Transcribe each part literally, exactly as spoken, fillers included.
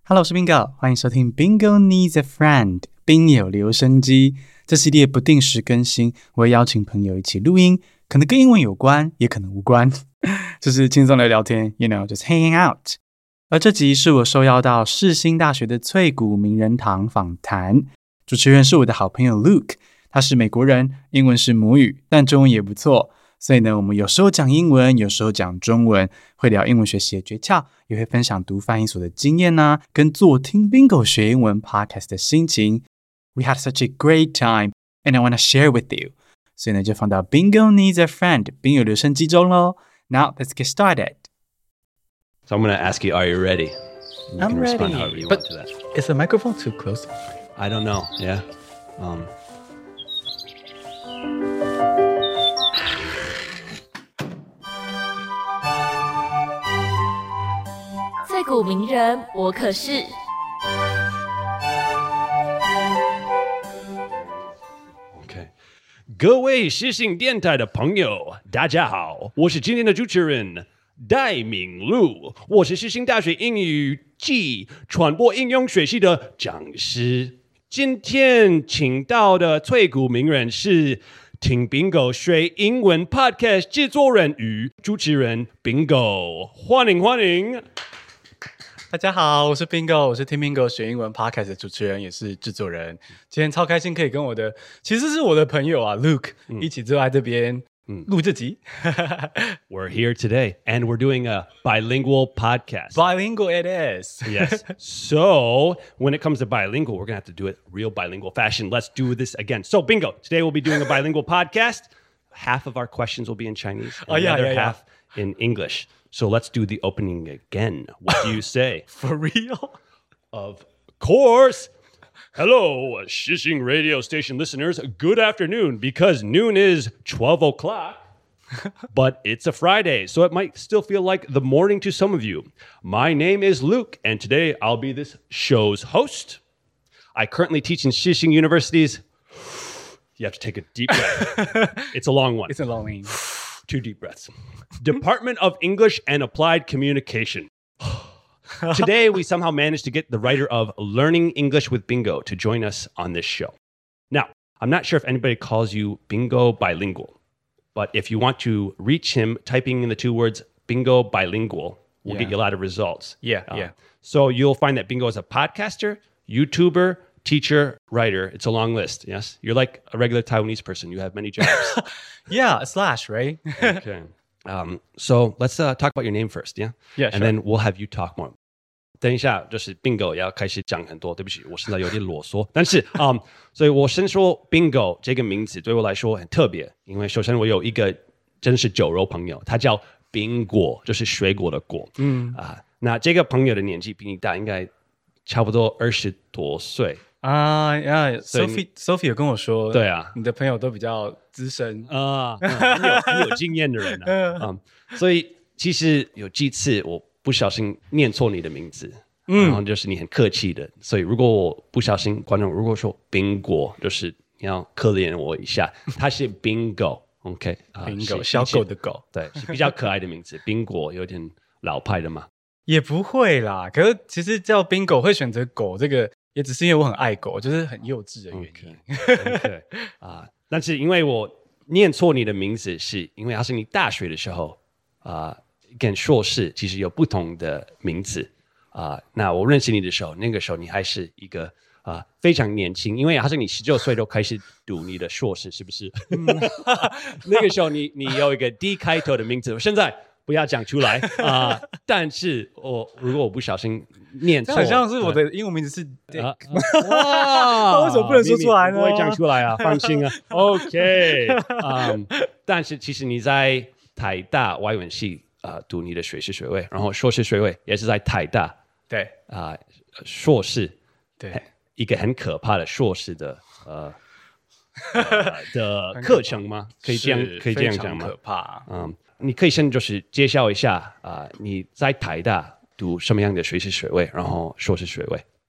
Hello， 我是 Bingo， 欢迎收听 Bingo Needs a Friend 宾友留声机。这系列不定时更新，我会邀请朋友一起录音，可能跟英文有关，也可能无关，就是轻松的聊天 ，you know， just hanging out。而这集是我受邀到世新大学的翠谷名人堂访谈，主持人是我的好朋友 Luke， 他是美国人，英文是母语，但中文也不错。所以呢，我们有时候讲英文，有时候讲中文，会聊英文学习的诀窍，也会分享读翻译所的经验啊，跟做听 Bingo 学英文 podcast 的心情。We had such a great time, and I want to share with you. 所以呢，就放到 Bingo Needs a Friend 宾友留声机中咯。Now let's get started. So I'm going to ask you, are you ready? You I'm can ready. respond however you But want to that. is the microphone too close? I don't know. Yeah. Um, 翠谷名人博客室。 OK， 各位世新电台的朋友，大家好，我是今天的主持人戴明路，我是世新大学英语暨传播应用学系的讲师。今天请到的翠谷名人是听 Bingo 学英文 Podcast 制作人与主持人 Bingo， 欢迎欢迎。 大家好，我是 Bingo， 我是听 Bingo 学英文 podcast 的主持人，也是制作人。今天超开心可以跟我的，其实是我的朋友啊 Luke、嗯、一起坐在这边录这集。 We're here today and we're doing a bilingual podcast. Bilingual it is. Yes. So when it comes to bilingual, we're going to have to do it real bilingual fashion. Let's do this again. So Bingo, today we'll be doing a bilingual podcast. Half of our questions will be in Chinese and oh, yeah, the other yeah, half yeah. in English.So let's do the opening again. What do you say? For real? Of course. Hello, Shishing radio station listeners. Good afternoon, because noon is twelve o'clock, but it's a Friday, so it might still feel like the morning to some of you. My name is Luke, and today I'll be this show's host. I currently teach in Shishing universities. You have to take a deep breath. It's a long one. It's a long one. Two deep breaths. Department of English and Applied Communication. Today, we somehow managed to get the writer of Learning English with Bingo to join us on this show. Now, I'm not sure if anybody calls you Bingo Bilingual, but if you want to reach him, typing in the two words Bingo Bilingual will yeah. get you a lot of results. Yeah, uh, yeah. So you'll find that Bingo is a podcaster, YouTuber, teacher, writer. It's a long list, yes? You're like a regular Taiwanese person. You have many jobs. Yeah, a slash, right? Okay. Um, so let's uh, talk about your name first, yeah? Yeah, And sure. then we'll have you talk more. 等一下，就是 Bingo 也要开始讲很多，对不起，我现在有点啰嗦。但是，嗯，所以我先说 Bingo 这个名字对我来说很特别，因为首先我有一个真是酒肉朋友，他叫冰果，就是水果的果。嗯啊，那这个朋友的年纪比你大，应该差不多二十多岁。 啊呀 ，Sophie Sophie 有跟我说， 对啊， 你的朋友都比较资深啊，嗯、很有很有经验的人啊，嗯，所以其实有几次我不小心念错你的名字，嗯，然后就是你很客气的，所以如果我不小心，观众如果说冰果，就是你要可怜我一下，他是 Bingo，OK， 啊 ，Bingo 小狗的狗， 对，是比较可爱的名字，冰果有点老派的嘛， 也不会啦，可是其实叫 Bingo 会选择狗这个。也只是因为我很爱狗，就是很幼稚的原因。 Okay. Okay. 啊，但是因为我念错你的名字，是因为它是你大学的时候啊，跟硕士其实有不同的名字啊。那我认识你的时候，那个时候你还是一个啊非常年轻，因为它是你十九岁就开始读你的硕士，是不是？那个时候你你有一个 D 开头的名字，现在不要讲出来啊！但是我如果我不小心念错， 好像是我的英文名字是 Dick，、啊、 哇， 为什么不能说出来呢？ 不会讲出来啊，放心啊。OK， 嗯，但是其实你在台大外文系啊、呃、读你的学士学位，然后硕士学位也是在台大， 对啊、呃，硕士， 对， 一个很可怕的硕士的呃。呃、的课程吗？可以这样可以这样讲吗？ 可怕。 嗯，你可以先就是介绍一下啊、呃，你在台大读什么样的学士学位，然后硕士学位？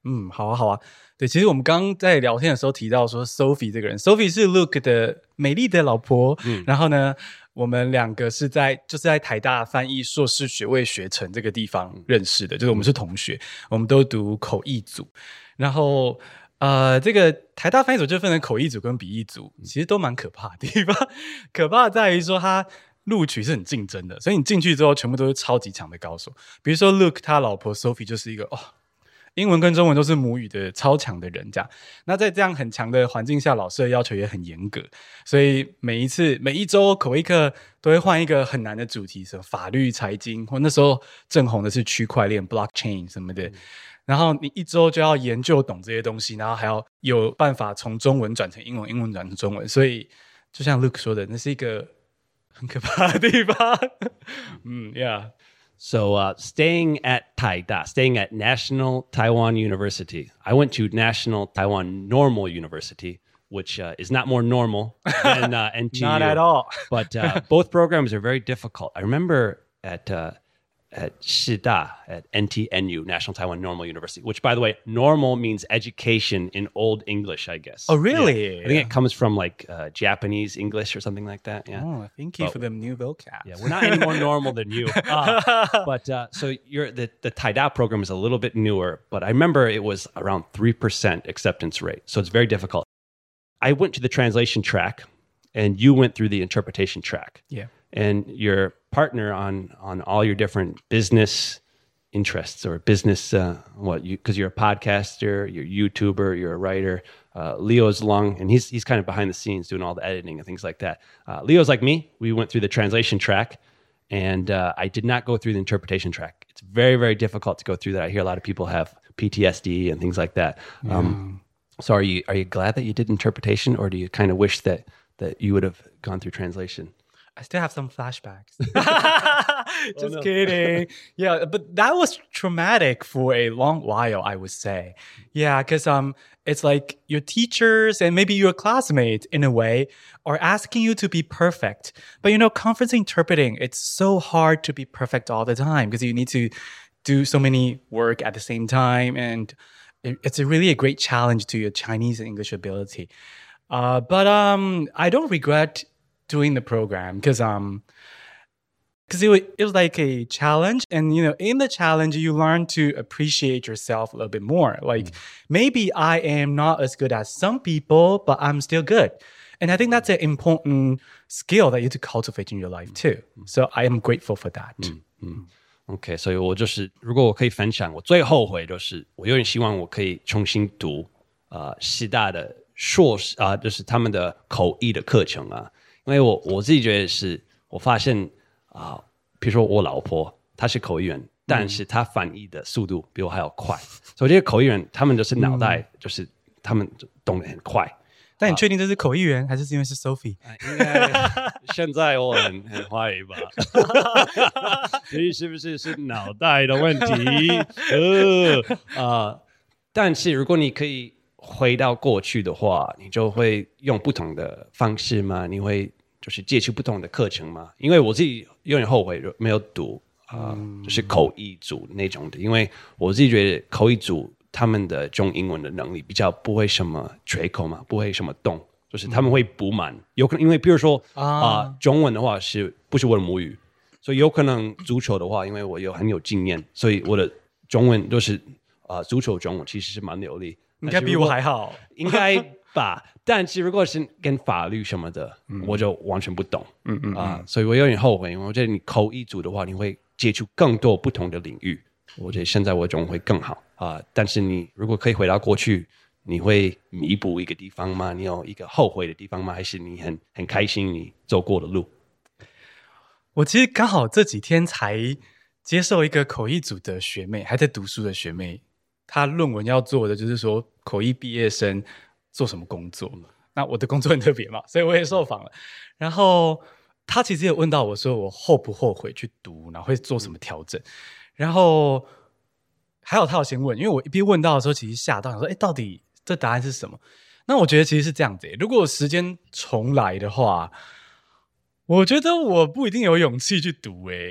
嗯，好啊，好啊。对，其实我们刚刚在聊天的时候提到说 ，Sophie 这个人 ，Sophie 是 Luke 的美丽的老婆。嗯，然后呢，我们两个是在就是在台大翻译硕士学位学程这个地方认识的，就是我们是同学，我们都读口译组。然后呃，这个台大翻译组就分成口译组跟笔译组，其实都蛮可怕的地方。可怕在于说它录取是很竞争的，所以你进去之后全部都是超级强的高手。比如说 Luke 他老婆 Sophie 就是一个哦。英文跟中文都是母语的超强的人，这样。那在这样很强的环境下，老师的要求也很严格，所以每一次每一周口译课都会换一个很难的主题，什么法律、财经，或那时候正红的是区块链 blockchain 什么的。嗯，然后你一周就要研究懂这些东西，然后还要有办法从中文转成英文，英文转成中文。所以就像 Luke 说的，那是一个很可怕的地方。嗯 ，Yeah。So uh, staying at Taida, staying at National Taiwan University. I went to National Taiwan Normal University, which uh, is not more normal than uh, N T U. Not at all. But uh, both programs are very difficult. I remember at uh, at Shida, at N T N U, National Taiwan Normal University, which, by the way, normal means education in Old English, I guess. Oh, really? Yeah. I think it comes from like uh, Japanese English or something like that. Yeah. Oh, thank you but, for the new vocab. Yeah, we're not any more normal than you. Uh, but uh, so you're, the, the Taida program is a little bit newer, but I remember it was around three percent acceptance rate. So it's very difficult. I went to the translation track and you went through the interpretation track. Yeah. And your partner on on all your different business interests or business, uh, what you because you're a podcaster, you're a YouTuber, you're a writer. Uh, Leo's long, and he's he's kind of behind the scenes doing all the editing and things like that. Uh, Leo's like me. We went through the translation track, and uh, I did not go through the interpretation track. It's very, very difficult to go through that. I hear a lot of people have P T S D and things like that. Yeah. Um, so are you are you glad that you did interpretation, or do you kind of wish that that you would have gone through translation? I still have some flashbacks. Just oh, no. kidding. Yeah, but that was traumatic for a long while, I would say. Yeah, because um, it's like your teachers and maybe your classmates, in a way, are asking you to be perfect. But you know, conference interpreting, it's so hard to be perfect all the time because you need to do so many work at the same time. And it, it's a really a great challenge to your Chinese and English ability. Uh, but um, I don't regret doing the program because um because it was, it was like a challenge, and you know, in the challenge you learn to appreciate yourself a little bit more. Like mm. maybe I am not as good as some people, but I'm still good, and I think that's an important skill that you have to cultivate in your life too. So I am grateful for that. 嗯嗯 OK， 所以我就是如果我可以分享，我最后悔就是我有点希望我可以重新读呃师大的硕士啊、呃，就是他们的口译的课程啊。因为我我自己觉得是，我发现啊、呃，比如说我老婆她是口译员，但是她翻译的速度比我还要快，嗯、所以这些口译员他们就是脑袋、嗯、就是他们懂得很快。 但你确定这是口译员，还是因为是 Sophie？ 应该现在我很很怀疑吧，所以是不是是脑袋的问题？呃啊、呃，但是如果你可以回到过去的话，你就会用不同的方式吗？你会就是接触不同的课程吗？因为我自己有点后悔没有读啊、呃嗯，就是口译组那种的，因为我自己觉得口译组他们的中英文的能力比较不会什么垂口嘛，不会什么动，就是他们会补满，有可能因为比如说啊、呃，中文的话是不是我的母语，所以有可能足球的话，因为我有很有经验，所以我的中文都是啊、呃、足球中文其实是蛮流利。 应该比我还好， 应该吧？但是如果是跟法律什么的，嗯、我就完全不懂，嗯嗯啊、呃，所以我有点后悔。我觉得你口译组的话，你会接触更多不同的领域。我觉得现在我中文会更好啊、呃。但是你如果可以回到过去，你会弥补一个地方吗？你有一个后悔的地方吗？还是你很很开心你走过的路？ 我其实刚好这几天才接受一个口译组的学妹，还在读书的学妹。他论文要做的就是说口译毕业生做什么工作，那我的工作很特别嘛，所以我也受访了。然后他其实也问到我说我后不后悔去读，然后会做什么调整。然后还有他有先问，因为我一边问到的时候其实吓到，想说哎，到底这答案是什么？那我觉得其实是这样子，如果时间重来的话，我觉得我不一定有勇气去读诶。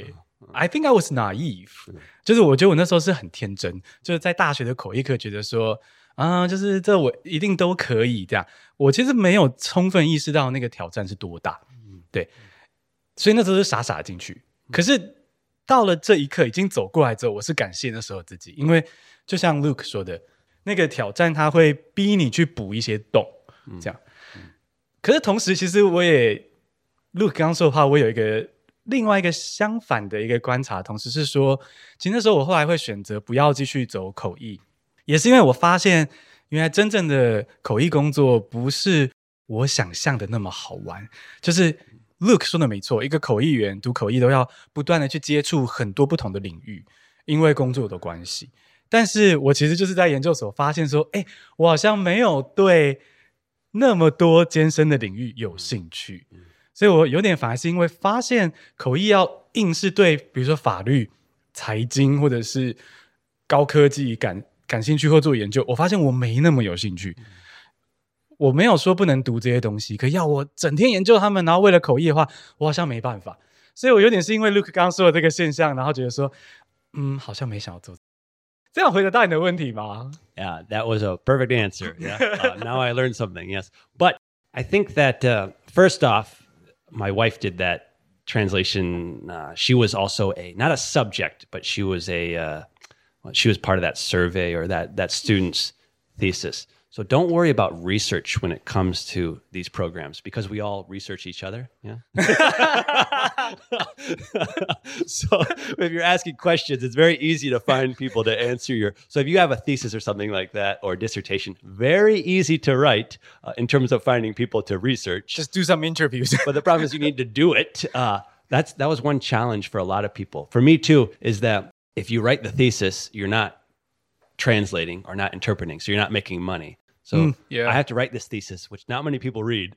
I think I was naive，、嗯、就是我觉得我那时候是很天真，就是在大学的口译课觉得说啊，就是这我一定都可以这样。我其实没有充分意识到那个挑战是多大，嗯、对，所以那时候是傻傻进去。可是到了这一刻已经走过来之后，我是感谢那时候自己，因为就像 Luke 说的，那个挑战它会逼你去补一些洞，这样。嗯嗯、可是同时，其实我也 Luke 刚刚说的话，我有一个另外一个相反的一个观察，同时是说，其实那时候我后来会选择不要继续走口译，也是因为我发现，原来真正的口译工作不是我想象的那么好玩，就是。Luke 说的没错，一个口译员读口译都要不断的去接触很多不同的领域，因为工作的关系。但是我其实就是在研究所发现说，哎，我好像没有对那么多艰深的领域有兴趣，所以我有点反而是因为发现口译要硬是对，比如说法律、财经或者是高科技感感兴趣或做研究，我发现我没那么有兴趣。我没有说不能读这些东西，可要我整天研究他们，然后为了口译的话，我好像没办法。所以我有点是因为 Luke 刚刚说的这个现象，然后觉得说，嗯，好像没想要做。这样回答到你的问题吗？ Yeah, that was a perfect answer. Yeah, uh, now I learned something. Yes, but I think that uh, first off, my wife did that translation. Uh, she was also a not a subject, but she was a uh, well, she was part of that survey or that that student's thesis. So don't worry about research when it comes to these programs because we all research each other. Yeah. So if you're asking questions, it's very easy to find people to answer your. So if you have a thesis or something like that or a dissertation, very easy to write uh, in terms of finding people to research. Just do some interviews. But the problem is you need to do it. Uh, that's that was one challenge for a lot of people. For me too, is that if you write the thesis, you're not translating or not interpreting, so you're not making money. So mm, yeah. I have to write this thesis, which not many people read.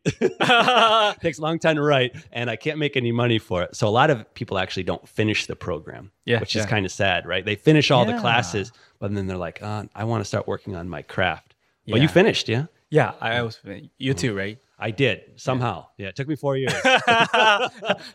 It takes a long time to write, and I can't make any money for it. So a lot of people actually don't finish the program, yeah, which yeah. is kind of sad, right? They finish all yeah. the classes, but then they're like, oh, I want to start working on my craft. Yeah. But you finished, yeah? Yeah, I was. You too, right? I did, somehow. Yeah, it took me four years. I,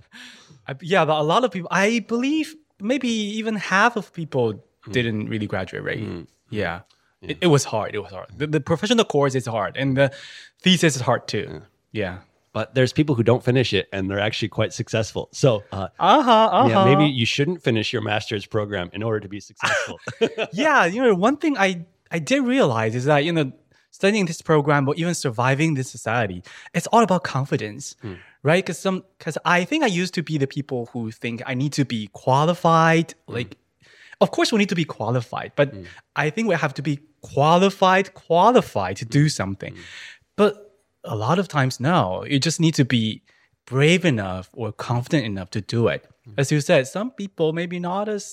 yeah, but a lot of people, I believe maybe even half of people mm. didn't really graduate, right? Mm. Yeah. Yeah. It, it was hard. It was hard. The, the professional course is hard, and the thesis is hard too. Yeah. yeah. But there's people who don't finish it, and they're actually quite successful. So, uh, uh-huh, uh-huh. yeah, maybe you shouldn't finish your master's program in order to be successful. Yeah, you know, one thing I, I did realize is that, you know, studying this program or even surviving this society, it's all about confidence, mm. right? Because some, because I think I used to be the people who think I need to be qualified, mm. like, of course, we need to be qualified, but mm. I think we have to be qualified, qualified to do something. Mm. But a lot of times, no, you just need to be brave enough or confident enough to do it. Mm. As you said, some people maybe not as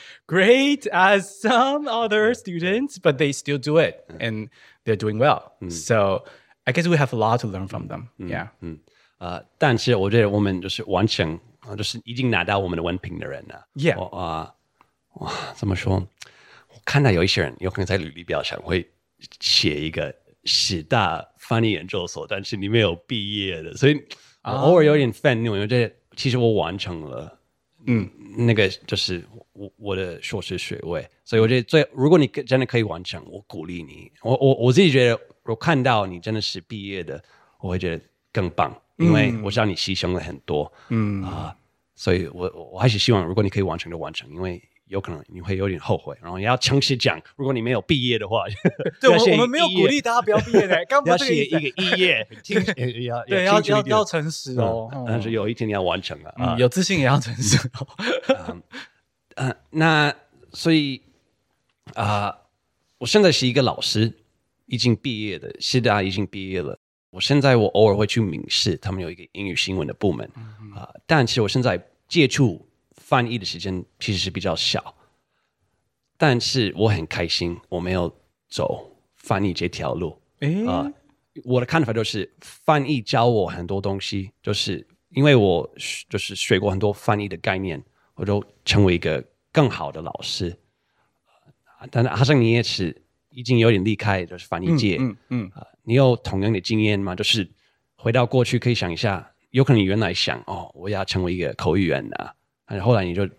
great as some other students, but they still do it and they're doing well. Mm. So I guess we have a lot to learn from them. Mm. Yeah. Mm. 呃，但是我觉得我们就是完成，就是已经拿到我们的文凭的人了。 Yeah. 啊。哇，怎么说？我看到有一些人有可能在履历表上会写一个史大翻译研究所，但是你没有毕业的，所以我偶尔有点愤怒。我觉得其实我完成了，嗯，那个就是我我的硕士学位，所以我觉得最如果你真的可以完成，我鼓励你。我我我自己觉得，我看到你真的是毕业的，我会觉得更棒，因为我知道你牺牲了很多，嗯啊、呃，所以我我还是希望，如果你可以完成就完成，因为。有可能你会有点后悔，然后也要诚实讲，如果你没有毕业的话， 对，我我们没有鼓励大家不要毕业的，刚不要写一个一页， 要对要要要诚实哦， 但是有一天你要完成了啊，有自信也要诚实哦。 呃，那所以啊，我现在是一个老师，已经毕业的，师大已经毕业了。我现在我偶尔会去闽视，他们有一个英语新闻的部门啊，但是我现在接触。翻译的时间其实是比较小，但是我很开心我没有走翻译这条路。 诶、呃， 我的看法就是翻译教我很多东西，就是因为我就是学过很多翻译的概念，我就成为一个更好的老师。但是好像你也是已经有点离开就是翻译界，嗯嗯，嗯、呃，你有同样的经验吗？就是回到过去可以想一下，有可能你原来想哦，我要成为一个口译员啊。后来你就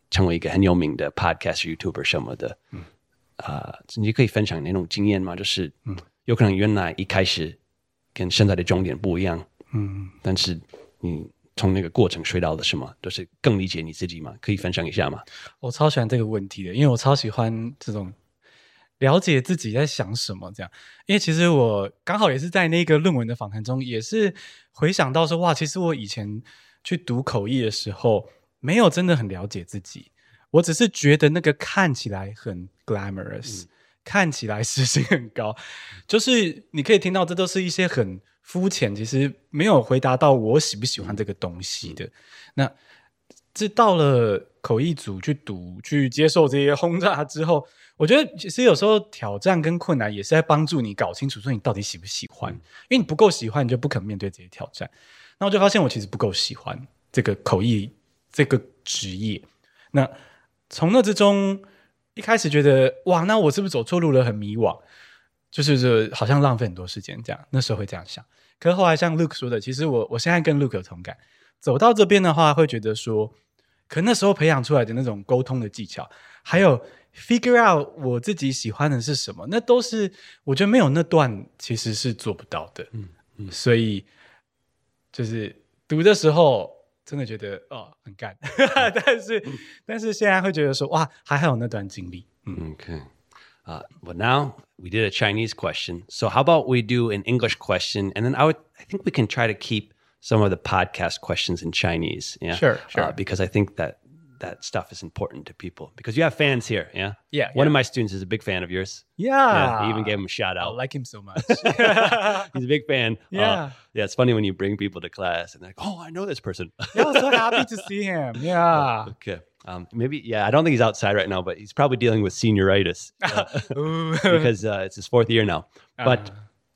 成为一个很有名的 podcast YouTuber 什么的，嗯，啊、呃，你可以分享那种经验吗？就是，嗯，有可能原来一开始跟现在的终点不一样，嗯，但是你从那个过程学到了什么？就是更理解你自己吗？可以分享一下吗？ 我超喜欢这个问题的，因为我超喜欢这种了解自己在想什么这样。因为其实我刚好也是在那个论文的访谈中，也是回想到说，哇，其实我以前去读口译的时候，没有真的很了解自己，我只是觉得那个看起来很 glamorous，、嗯、看起来时薪很高，就是你可以听到这都是一些很肤浅，其实没有回答到我喜不喜欢这个东西的。那这到了口译组去读去接受这些轰炸之后，我觉得其实有时候挑战跟困难也是在帮助你搞清楚说你到底喜不喜欢、嗯、因为你不够喜欢你就不肯面对这些挑战。那我就发现我其实不够喜欢这个口译这个职业。那从那之中一开始觉得哇，那我是不是走错路了，很迷惘，就是好像浪费很多时间这样，那时候会这样想。可是后来像 Luke 说的，其实我我现在跟 Luke 有同感，走到这边的话会觉得说，可能那时候培养出来的那种沟通的技巧，还有 figure out 我自己喜欢的是什么，那都是我觉得没有那段其实是做不到的。嗯嗯，所以就是读的时候真的觉得哦很干，但是、嗯、但是现在会觉得说哇还好有那段经历。嗯 ，Okay. Uh, but now we did a Chinese question. So how about we do an English question, and then I would, I think we can try to keep some of the podcast questions in Chinese. Yeah, sure, sure. Uh, because I think that that stuff is important to people. Because you have fans here. Yeah, yeah. One yeah. of my students is a big fan of yours. Yeah, yeah he even gave him a shout out. I like him so much. He's a big fan. Yeah, uh, yeah. It's funny when you bring people to class and they're like, "Oh, I know this person." Yeah, I'm so happy to see him. Yeah. Okay. Um, maybe, yeah, I don't think he's outside right now, but he's probably dealing with senioritis uh, because uh, it's his fourth year now. But uh.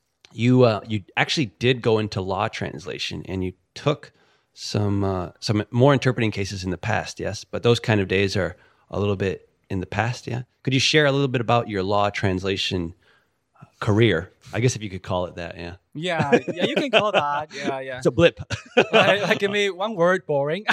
you uh, you actually did go into law translation and you took some uh, some more interpreting cases in the past, yes? But those kind of days are a little bit in the past, yeah? Could you share a little bit about your law translation career? I guess if you could call it that, yeah. Yeah, yeah, you can call that. Yeah, yeah. It's a blip. like, like, give me one word, boring.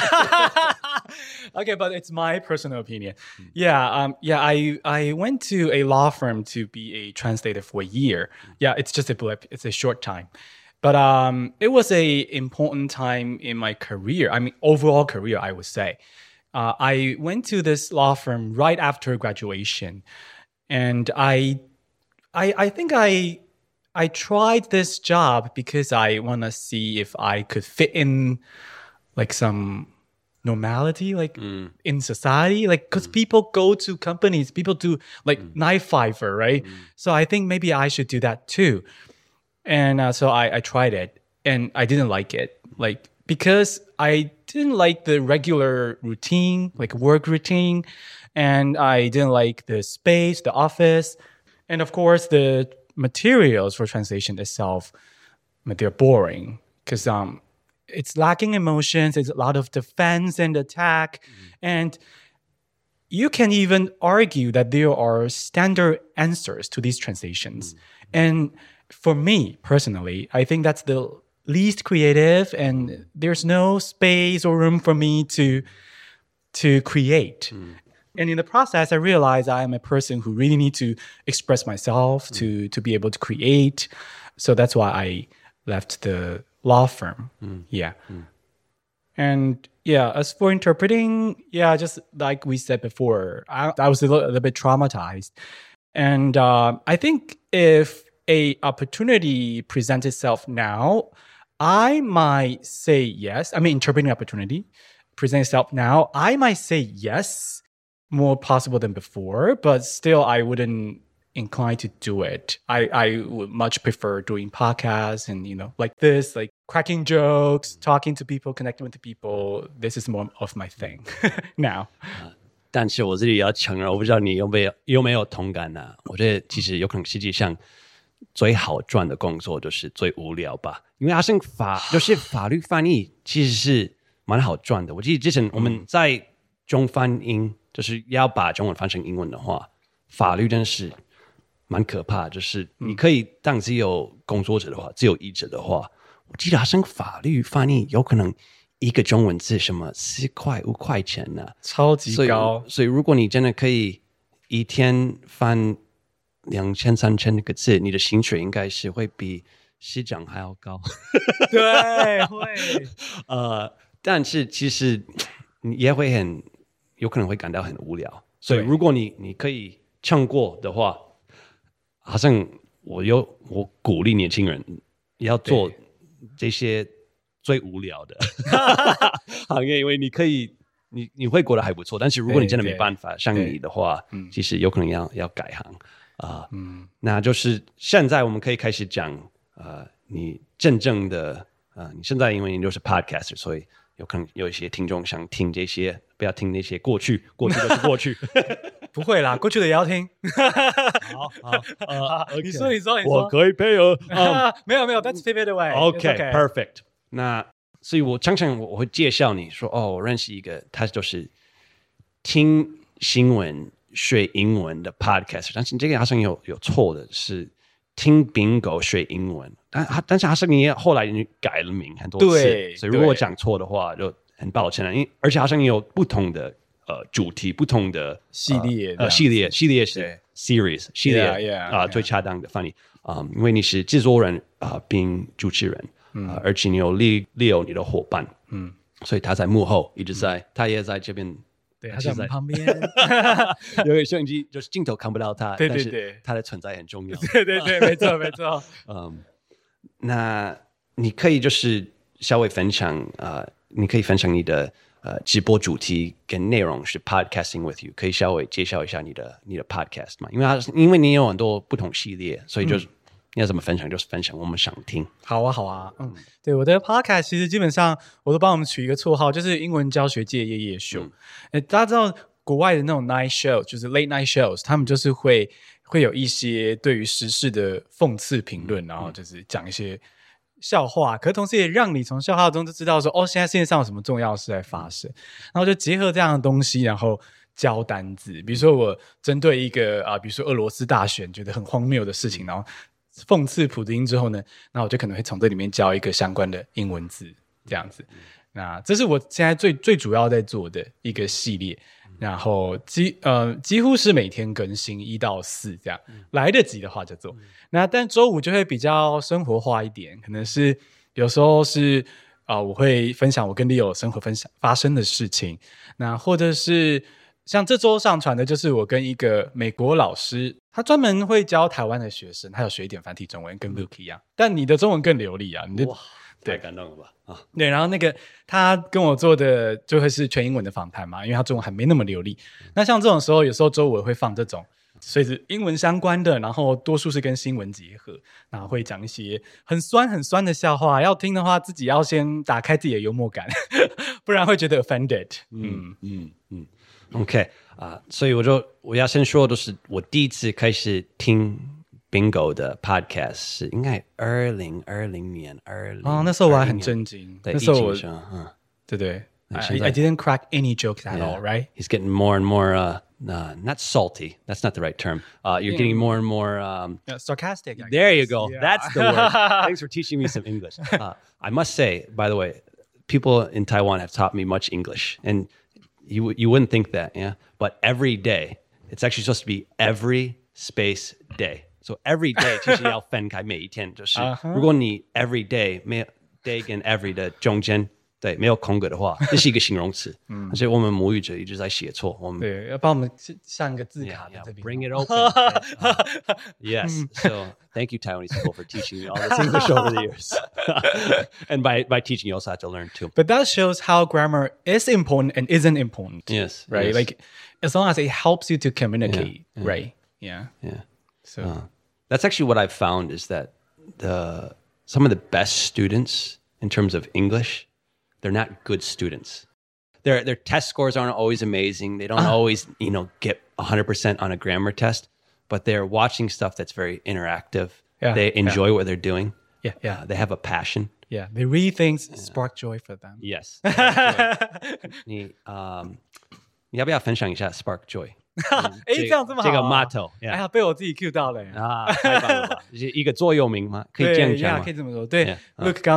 Okay, but it's my personal opinion. Mm. Yeah, um, yeah. I I went to a law firm to be a translator for a year. Yeah, it's just a blip. It's a short time, but um, it was a important time in my career. I mean, overall career, I would say. Uh, I went to this law firm right after graduation, and I, I, I think I. I tried this job because I want to see if I could fit in like some normality, like mm. in society, like because mm. people go to companies, people do like mm. knife fiver, right? Mm. So I think maybe I should do that too. And uh, so I, I tried it and I didn't like it, like because I didn't like the regular routine, like work routine, and I didn't like the space, the office, and of course the materials for translation itself, they're boring because um, it's lacking emotions. It's a lot of defense and attack. Mm. And you can even argue that there are standard answers to these translations. Mm. And for me personally, I think that's the least creative and there's no space or room for me to, to create. Mm. And in the process, I realized I am a person who really need to express myself, mm. to to be able to create. So that's why I left the law firm. Mm. Yeah. Mm. And yeah, as for interpreting, yeah, just like we said before, I, I was a little, a little bit traumatized. And uh, I think if a opportunity presents itself now, I might say yes. I mean, interpreting opportunity presents itself now, I might say yes. More possible than before, but still I wouldn't incline to do it. I, I would much prefer doing podcasts and, you know, like this, like cracking jokes, talking to people, connecting with the people. This is more of my thing now. 但是我这里也要承认，我不知道你有没有有没有同感啊？我觉得其实有可能世界上最好赚的工作就是最无聊吧，因为它是法，就是法律翻译其实是蛮好赚的。我记得之前我们在中翻英。就是要把中文翻成英文的话，法律真的是蛮可怕的。就是你可以当自由工作者的话，自由译者的话，我记得好像法律翻译有可能一个中文字什么四块五块钱呢、啊， 超级高。 所以，所以如果你真的可以一天翻两千三千个字，你的薪水应该是会比市长还要高。 对，会。 呃，但是其实你也会很有可能会感到很无聊。所以，如果你你可以唱过的话，好像我有我鼓励年轻人要做这些最无聊的行业，因为你可以你你会过得还不错。但是如果你真的没办法，像你的话，其实有可能要要改行啊。呃嗯，那就是现在我们可以开始讲呃，你真正的呃，你现在因为你都是 podcaster， 所以有可能有一些听众想听这些，不要听那些过去，过去就是过去。 不会啦，过去的也要听。 好好，呃， 你说，你说，你说， 我可以配合。 Um, 没有没有 ，That's favorite way。OK， perfect。那所以我常常我会介绍你说，哦，我认识一个，他就是听新闻学英文的 podcast， 但是这个好像有有错的是听 Bingo 学英文，但但是好像你后来你改了名很多次， 对， 所以如果我讲错的话，就很抱歉了。因为而且好像你有不同的。呃，主题不同的系列， 呃，系列系列是 series 系列啊，最恰当的翻译啊，因为你是制作人啊，并主持人啊，而且你有 Leo 你的伙伴，嗯，所以他在幕后一直在，他也在这边， 对，他在我们旁边， 有个摄影机，就是镜头看不到他， 对对对， 他的存在很重要， 对对对，没错没错， 嗯，那你可以就是稍微分享啊，你可以分享你的。呃，直播主题跟内容是 podcasting with you， 可以稍微介绍一下你的你的 podcast 吗？因为它因为你有很多不同系列，所以就是、嗯、你要怎么分享就是分享，我们想听。 好啊，好啊，嗯，对，我的 podcast 其实基本上我都帮我们取一个绰号，就是英文教学界夜夜秀。嗯、大家知道国外的那种 night show， 就是 late night shows， 他们就是会会有一些对于时事的讽刺评论，然后就是讲一些。笑话，可是同时也让你从笑话中就知道说，哦，现在世界上有什么重要的事在发生，然后就结合这样的东西，然后教单字。比如说我针对一个啊、呃，比如说俄罗斯大选觉得很荒谬的事情，然后讽刺普丁之后呢，那我就可能会从这里面教一个相关的英文字，这样子。那这是我现在最最主要在做的一个系列。然后几呃几乎是每天更新一到四这样，嗯、来得及的话就做。嗯、那但周五就会比较生活化一点，可能是有时候是啊、呃，我会分享我跟 Leo 生活分享发生的事情。那或者是像这周上传的，就是我跟一个美国老师，他专门会教台湾的学生，他有学一点繁体中文，跟 Luke 一样。但你的中文更流利啊，你的。 太感动了吧啊！ 对，然后那个他跟我做的就会是全英文的访谈嘛，因为他中文还没那么流利。那像这种时候，有时候周五会放这种，所以是英文相关的，然后多数是跟新闻结合，然后会讲一些很酸很酸的笑话。要听的话，自己要先打开自己的幽默感，不然会觉得 offended。嗯嗯嗯 ，OK 啊、呃，所以我就我要先说的是，我第一次开始听。Bingo 的 podcast 是应该二零二零年二零哦，那时候我还很震惊。那时候我， 嗯， 对对 I, ，I didn't crack any jokes at yeah. all, right? He's getting more and more, uh, uh, not salty. That's not the right term. Uh, you're yeah. getting more and more um, yeah, sarcastic. I there guess. you go. Yeah. That's the word. Thanks for teaching me some English. Uh, I must say, by the way, people in Taiwan have taught me much English, and you you wouldn't think that, yeah. But every day, it's actually supposed to be every space day.So every day 其实要分开每一天就是、uh-huh. 如果你 every day 没有 day 跟 every 的中间对没有空格的话这是一个形容词嗯而且我们母语者一直在写错我们对要帮我们上一个字卡 yeah, yeah, bring it open uh, yes so thank you Taiwanese people for teaching me all this English over the years and by, by teaching you also have to learn too but that shows how grammar is important and isn't important yes right yes. like as long as it helps you to communicate yeah, yeah. right yeah yeah So uh, that's actually what I've found is that the some of the best students in terms of English, they're not good students. Their their test scores aren't always amazing. They don't uh, always, you know, get one hundred percent on a grammar test, but they're watching stuff that's very interactive. Yeah, they enjoy yeah. what they're doing. Yeah, yeah. Uh, they have a passion. Yeah, they read things yeah. spark joy for them. Yes. 你嗯，你要不要分享一下 spark joy？ 哎，这样这么好、啊， 这个 motto， 哎呀，被我自己 cue 到了啊，太棒了吧！是一个座右铭吗？可以这样讲吗？ 可以这么说。对 ，Look， 刚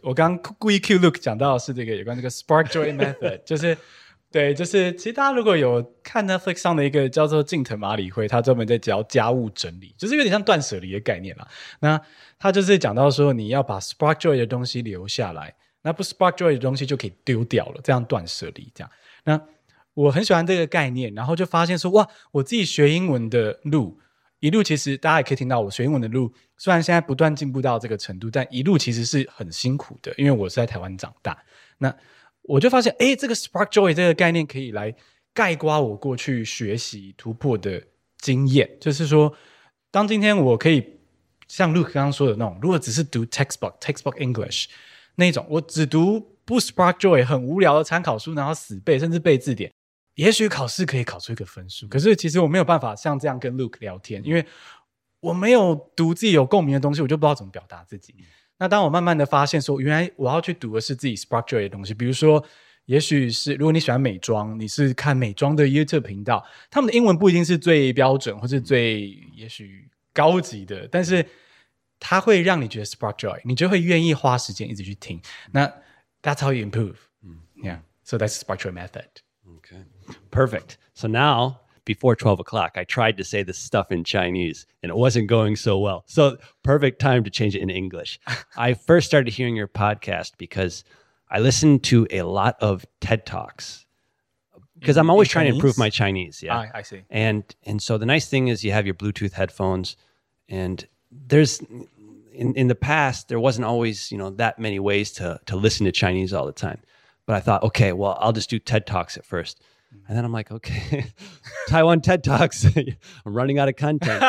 我刚刚故意 cue Luke 讲到的是这个有关这个 Spark Joy Method， 就是对，就是其实大家如果有看 Netflix 上的一个叫做近藤麻里惠，他专门在教家务整理，就是有点像断舍离的概念啦。那他就是讲到说，你要把 Spark Joy 的东西留下来，那不 Spark Joy 的东西就可以丢掉了，这样断舍离这样。那我很喜欢这个概念，然后就发现说，哇，我自己学英文的路一路，其实大家也可以听到我学英文的路，虽然现在不断进步到这个程度，但一路其实是很辛苦的，因为我是在台湾长大。那我就发现，哎，这个 Spark Joy 这个概念可以来概括我过去学习突破的经验，就是说，当今天我可以像 Luke 刚刚说的那种，如果只是读 textbook textbook English 那种，我只读不 Spark Joy 很无聊的参考书，然后死背甚至背字典，也许考试可以考出一个分数，可是其实我没有办法像这样跟 Luke 聊天，因为我没有读自己有共鸣的东西，我就不知道怎么表达自己。那当我慢慢的发现说，原来我要去读的是自己 Spark Joy 的东西，比如说也许是如果你喜欢美妆，你是看美妆的 YouTube 频道，他们的英文不一定是最标准或是最也许高级的，但是它会让你觉得 Spark Joy， 你就会愿意花时间一直去听。那 That's how you improve. Yeah. So that's the Spark Joy method. Okay. Perfect. So now, before twelve o'clock, I tried to say this stuff in Chinese and it wasn't going so well. So perfect time to change it in English. I first started hearing your podcast because I listened to a lot of TED Talks because I'm always trying to improve my Chinese. Yeah. I, I see. And, and so the nice thing is you have your Bluetooth headphones and there's, in, in the past, there wasn't always, you know, that many ways to, to listen to Chinese all the time. But I thought, okay, well, I'll just do TED Talks at first. And then I'm like, okay, Taiwan TED Talks, I'm running out of content.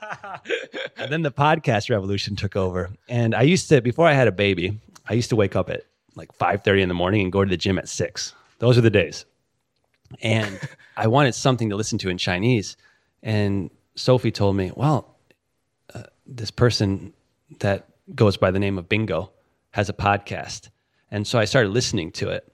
And then the podcast revolution took over. And I used to, before I had a baby, I used to wake up at like five thirty in the morning and go to the gym at six. Those are the days. And I wanted something to listen to in Chinese. And Sophie told me, well, uh, this person that goes by the name of Bingo has a podcast. And so I started listening to it.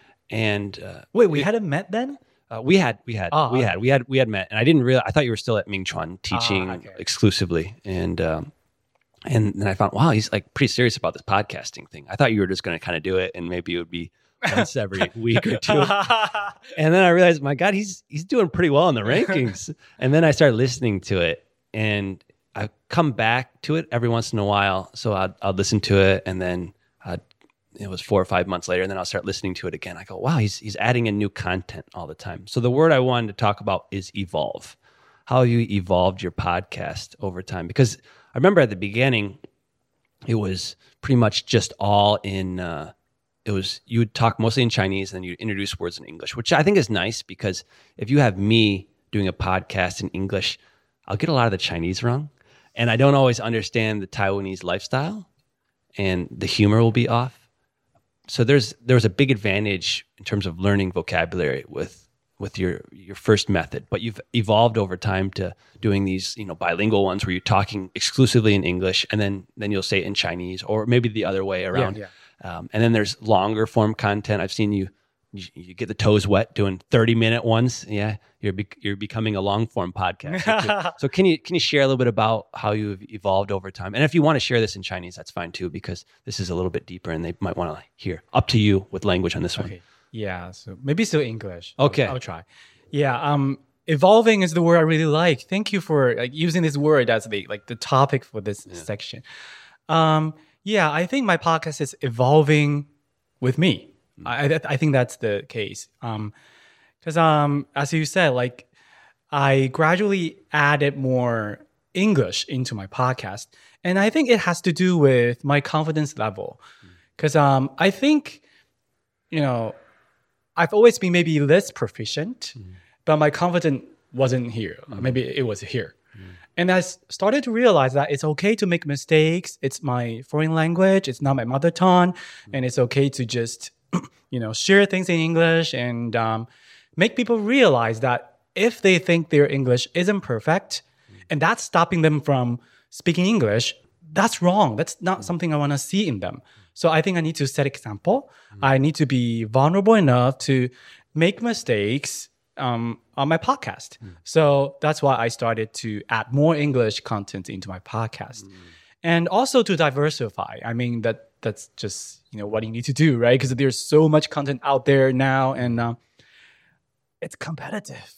And uh, wait, we hadn't met then? Uh, we had, we had, oh, we okay. had, we had, we had met, and I didn't realize. I thought you were still at Mingchuan teaching oh, okay. exclusively, and um, and then I found, wow, he's like pretty serious about this podcasting thing. I thought you were just going to kind of do it, and maybe it would be once every week or two. And then I realized, my God, he's he's doing pretty well in the rankings. And then I started listening to it, and I come back to it every once in a while. So I'd, I'd listen to it, and then I'd. It was four or five months later, and then I'll start listening to it again. I go, wow, he's he's adding in new content all the time. So the word I wanted to talk about is evolve. How you evolved your podcast over time. Because I remember at the beginning, it was pretty much just all in, uh, it was, you would talk mostly in Chinese, and then you'd introduce words in English, which I think is nice because if you have me doing a podcast in English, I'll get a lot of the Chinese wrong. And I don't always understand the Taiwanese lifestyle, and the humor will be off. So there's there's a big advantage in terms of learning vocabulary with with your your first method, but you've evolved over time to doing these, you know, bilingual ones where you're talking exclusively in English, and then then you'll say it in Chinese, or maybe the other way around. Yeah, yeah. Um, and then there's longer form content. I've seen you you, you get the toes wet doing thirty minute ones. Yeah, you're be, you're becoming a long form podcast. So can you can you share a little bit about how you've evolved over time? And if you want to share this in Chinese, that's fine too, because this is a little bit deeper, and they might want to hear. Up to you with language on this one. Okay. Yeah, so maybe still English. Okay, I'll, I'll try. Yeah, um, evolving is the word I really like. Thank you for like using this word as the like the topic for this yeah. section. Um, yeah, I think my podcast is evolving with me. I, I think that's the case. Um, because um, as you said, like I gradually added more English into my podcast, and I think it has to do with my confidence level. Because um, I think, you know, I've always been maybe less proficient, mm. but my confidence wasn't here. Mm. Maybe it was here. Mm. And I started to realize that it's okay to make mistakes. It's my foreign language. It's not my mother tongue. Mm. And it's okay to just, you know, share things in English and um, make people realize that if they think their English isn't perfect, mm. and that's stopping them from speaking English, that's wrong. That's not mm. something I want to see in them. So I think I need to set example. Mm. I need to be vulnerable enough to make mistakes um, on my podcast. Mm. So that's why I started to add more English content into my podcast. Mm. and also to diversify. I mean, that that's just, you know, what you need to do, right? Because there's so much content out there now, and uh, it's competitive.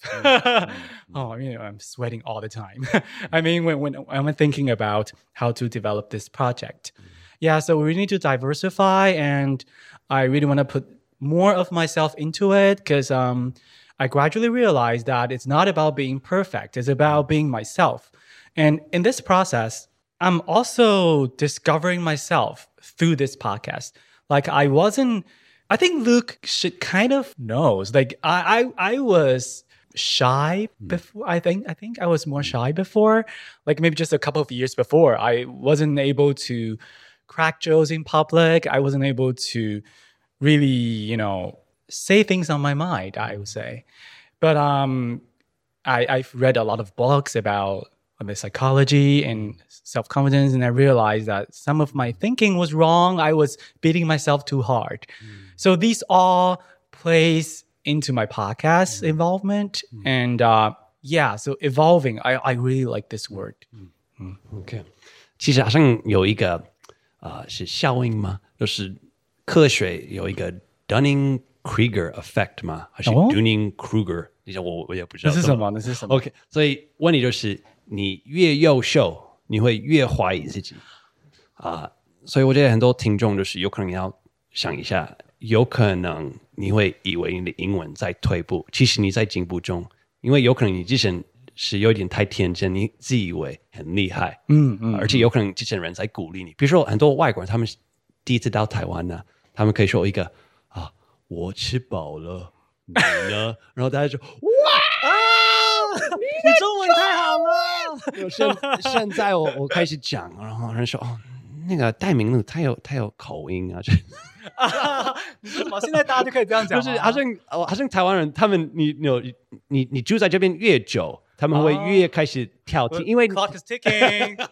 Oh, you know, I'm sweating all the time. I mean, when, when I'm thinking about how to develop this project. Yeah, so we need to diversify, and I really want to put more of myself into it, because um, I gradually realized that it's not about being perfect. It's about being myself. And in this process, I'm also discovering myself through this podcast. Like I wasn't, I think Luke should kind of knows. Like I, I, I was shy before. I think, I think I was more shy before. Like maybe just a couple of years before, I wasn't able to crack jokes in public. I wasn't able to really, you know, say things on my mind, I would say. But um, I, I've read a lot of books about the psychology and self-confidence, and I realized that some of my thinking was wrong. I was beating myself too hard. Mm. So these all plays into my podcast mm. involvement. Mm. And uh, yeah, so evolving, I, I really like this word. Mm. Mm. OK， 其实好像有一个呃是效应吗？就是科学有一个 Dunning-Kruger effect 吗？还是 Dunning-Kruger？、哦、你想我我也不知道。 那是什么？那是什么 ？OK， 所以问题就是。你越优秀，你会越怀疑自己啊、呃，所以我觉得很多听众就是有可能要想一下，有可能你会以为你的英文在退步，其实你在进步中，因为有可能你之前是有点太天真，你自以为很厉害，嗯嗯，而且有可能之前人在鼓励你，比如说很多外国人，他们第一次到台湾呢，他们可以说一个啊，我吃饱了，你呢？然后大家就哇。 你中文太好了！ 现现在我我开始讲，然后人说哦，那个戴明路他有他有口音啊，就啊，你说什么？现在大家就可以这样讲， 就是好像哦，好像台湾人他们你有你你住在这边越久，他们会越开始挑剔，哦、因为 clock is ticking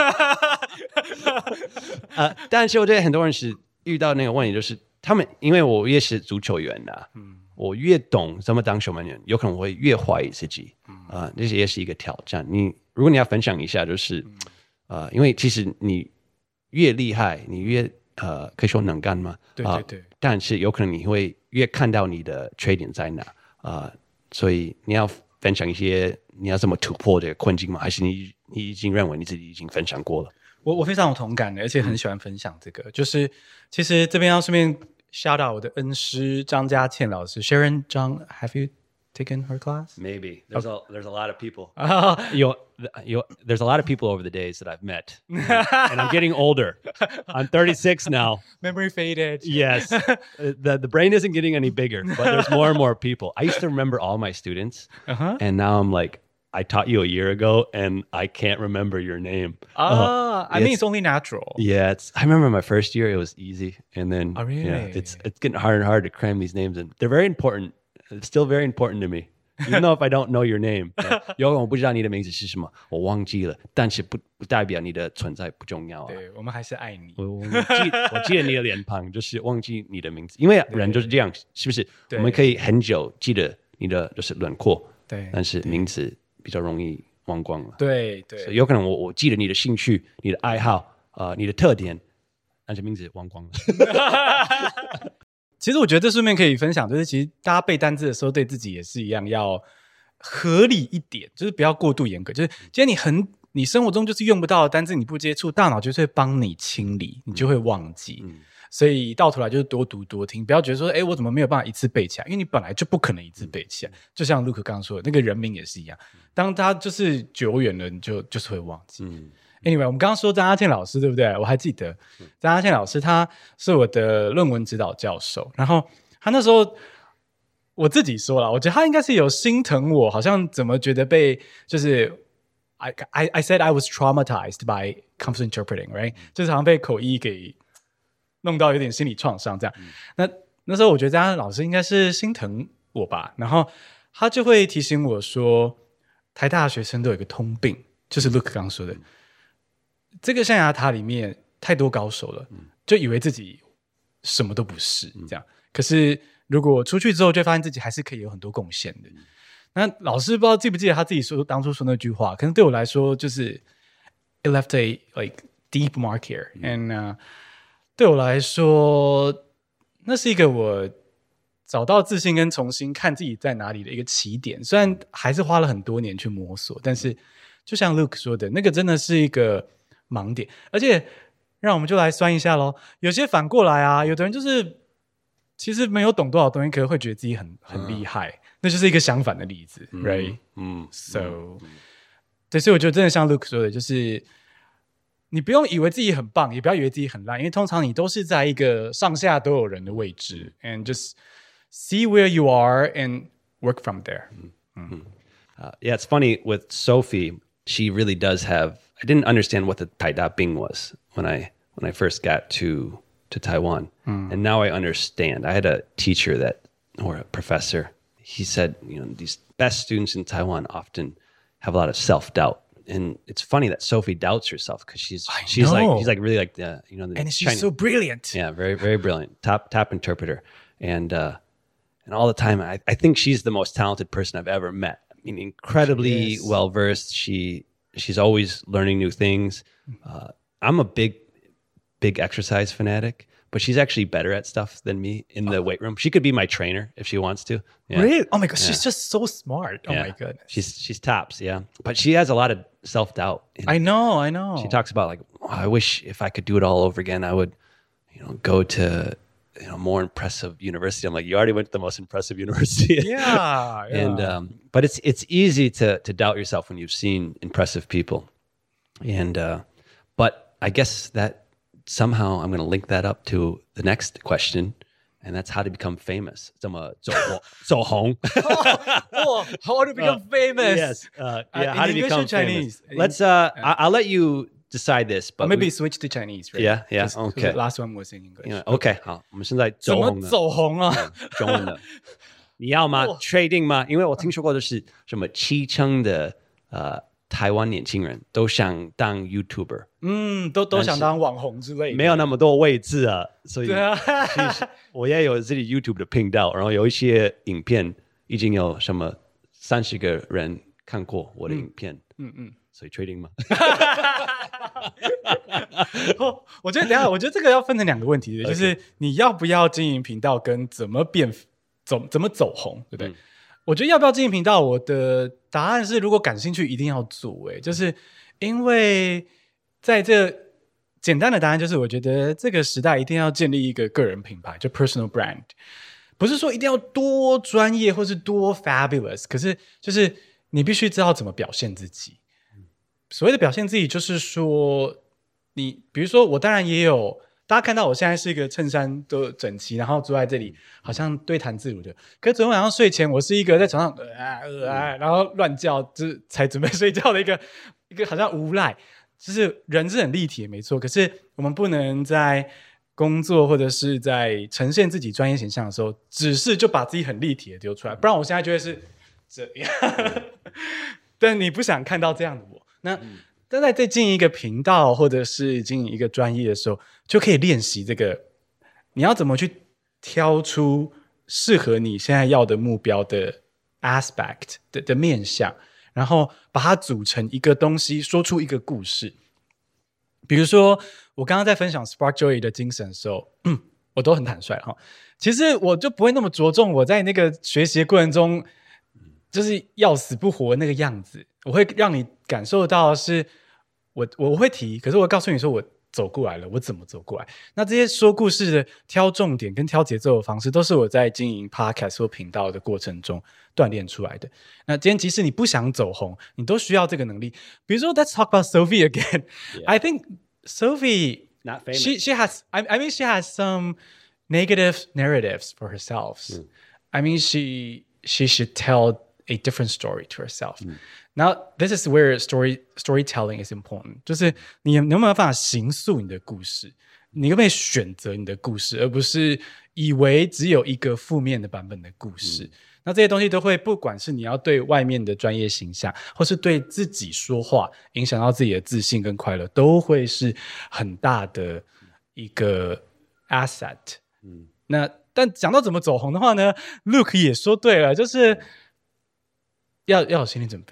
呃，但是我觉得很多人是遇到那个问题，就是他们因为我也是足球员呐、啊，嗯。我越懂怎么当守门员，有可能我会越怀疑自己，啊、呃，这也是一个挑战。你如果你要分享一下，就是，呃，因为其实你越厉害，你越呃可以说能干吗？ 对对对、呃。 但是有可能你会越看到你的缺点在哪，啊、呃，所以你要分享一些你要怎么突破这个困境吗？还是你你已经认为你自己已经分享过了？ 我我非常有同感的，而且很喜欢分享这个。嗯、就是其实这边要顺便。shout out 我的恩师张家倩老师 Sharon Zhang. Have you taken her class? Maybe. There's a there's a lot of people. Uh, you, you, there's a lot of people over the days that I've met, and I'm getting older. I'm thirty-six now. Memory faded. Yes, the the brain isn't getting any bigger, but there's more and more people. I used to remember all my students, uh-huh. and now I'm like. I taught you a year ago, and I can't remember your name. Ah, uh, I mean, it's only natural. Yeah, it's. I remember my first year; it was easy, and then oh, really? yeah, it's it's getting harder and harder to cram these names in. They're very important. It's still very important to me, even though if I don't know your name. 有可能我不知道你的名字是什么，我忘记了，但是不不代表你的存在不重要啊。 对，我们还是爱你。 我我记我记得你的脸庞，就是忘记你的名字，因为人就是这样，是不是？我们可以很久记得你的就是轮廓，对，但是名字。比较容易忘光了， 对对， 所以有可能我我记得你的兴趣、你的爱好、呃，你的特点，但是名字忘光了。 其实我觉得这顺便可以分享，就是其实大家背单字的时候，对自己也是一样，要合理一点，就是不要过度严格。就是今天你很你生活中就是用不到的单字，你不接触，大脑就是会帮你清理，你就会忘记。嗯所以到头来就是多读多听，不要觉得说，哎，我怎么没有办法一次背起来？因为你本来就不可能一次背起来。就像 Luke 刚刚说的，那个人名也是一样，当他就是久远了，你就就是会忘记。嗯、anyway， 我们刚刚说张家倩老师，对不对？我还记得张家倩老师，他是我的论文指导教授，然后他那时候我自己说了，我觉得他应该是有心疼我，好像怎么觉得被就是。I, I, I said I was traumatized by computer interpreting, right？、嗯、就是好像被口译给弄到有点心理创伤这样。嗯、那那时候我觉得张老师应该是心疼我吧，然后他就会提醒我说，台大的学生都有一个通病，就是 Luke 刚刚说的，嗯、这个象牙塔里面太多高手了，嗯、就以为自己什么都不是、嗯、这样。可是如果出去之后，就发现自己还是可以有很多贡献的。嗯那老师不知道记不记得他自己说当初说那句话，可能对我来说就是 it left a like deep mark here. And、uh, 对我来说，那是一个我找到自信跟重新看自己在哪里的一个起点。虽然还是花了很多年去摸索，但是就像 Luke 说的，那个真的是一个盲点。而且让我们就来算一下咯，有些反过来啊，有的人就是其实没有懂多少东西，可能会觉得自己很很厉害、嗯、那就是一个相反的例子、嗯、right？ 嗯 so、嗯、对，所以我觉得真的像 Luke 说的，就是你不用以为自己很棒，也不要以为自己很烂，因为通常你都是在一个上下都有人的位置 and just see where you are and work from there、嗯 uh, yeah, it's funny with Sophie, she really does have, I didn't understand what the Tai Da Bing was when I when I first got to to Taiwan. Mm. And now I understand. I had a teacher that, or a professor, he said, you know, these best students in Taiwan often have a lot of self-doubt. And it's funny that Sophie doubts herself because she's I she's know. like she's like really like the you know the and she's Chinese, so brilliant. Yeah, very very brilliant. Top top interpreter. And uh and all the time I, I think she's the most talented person I've ever met. I mean, incredibly well versed. She she's always learning new things. Uh, I'm a big big exercise fanatic, but she's actually better at stuff than me in the oh. weight room. She could be my trainer if she wants to. Yeah. Really? Oh my god, yeah. She's just so smart. Oh yeah. my goodness. She's she's tops, yeah. But she has a lot of self-doubt. I know, I know. She talks about like, oh, I wish if I could do it all over again, I would, you know, go to, you know, more impressive university. I'm like, you already went to the most impressive university. Yeah, yeah. And um, but it's it's easy to to doubt yourself when you've seen impressive people. And uh, but I guess that somehow I'm going to link that up to the next question, and that's how to become famous. 怎么走走红? oh, how to become uh, famous? Yes. Uh, yeah. Uh, how to English become or Chinese? famous? Let's. Uh, uh, I'll let you decide this, but or maybe we, switch to Chinese. Right? Yeah. Yeah. Just, okay. The last one was in English. Yeah, okay. 好，我们现在走红了。 怎么走红啊？ 中文的，你要吗？ Trading 吗？因为我听说过的是什么七成的呃。台湾年轻人都想当 YouTuber， 嗯，都都想当网红之类的， 没有那么多位置啊，所以对啊， 我也有自己 YouTube 的频道，然后有一些影片已经有什么三十个人看过我的影片，嗯嗯，嗯所以 trading 吗？ 我觉得等一下，我觉得这个要分成两个问题，就是你要不要经营频道，跟怎么变走怎么走红，对不对？嗯我觉得要不要经营频道，我的答案是如果感兴趣一定要做、欸、就是因为在这简单的答案就是我觉得这个时代一定要建立一个个人品牌，就 personal brand， 不是说一定要多专业或是多 fabulous， 可是就是你必须知道怎么表现自己。所谓的表现自己就是说你比如说我当然也有大家看到我现在是一个衬衫都整齐，然后坐在这里好像对谈自如的，可是昨天晚上睡前我是一个在床上、呃呃呃、然后乱叫就是才准备睡觉的一个一个好像无赖，就是人是很立体没错，可是我们不能在工作或者是在呈现自己专业形象的时候只是就把自己很立体的丢出来，不然我现在就会是这样但你不想看到这样的我，那但在在经营一个频道或者是经营一个专业的时候，就可以练习这个你要怎么去挑出适合你现在要的目标的 aspect 的, 的面向，然后把它组成一个东西，说出一个故事。比如说我刚刚在分享 Spark Joy 的精神的时候、嗯、我都很坦率哈。其实我就不会那么着重我在那个学习的过程中就是要死不活那个样子，我会让你感受到的是我我会提，可是我告诉你说我走过来了，我怎么走过来。那这些说故事的挑重点跟挑节奏的方式都是我在经营 podcast 或频道的过程中锻炼出来的。那今天即使你不想走红，你都需要这个能力。比如说 let's talk about Sophie again、yeah. I think Sophie not famous. She, she has I, I mean she has some negative narratives for herself、mm. I mean she she should tell a different story to herself、mm. Now this is where story storytelling is important， 就是你能不能办法形塑你的故事，你可不可以选择你的故事，而不是以为只有一个负面的版本的故事、嗯、那这些东西都会不管是你要对外面的专业形象或是对自己说话影响到自己的自信跟快乐，都会是很大的一个 asset、嗯、那但讲到怎么走红的话呢， Luke 也说对了，就是要要有心理准备，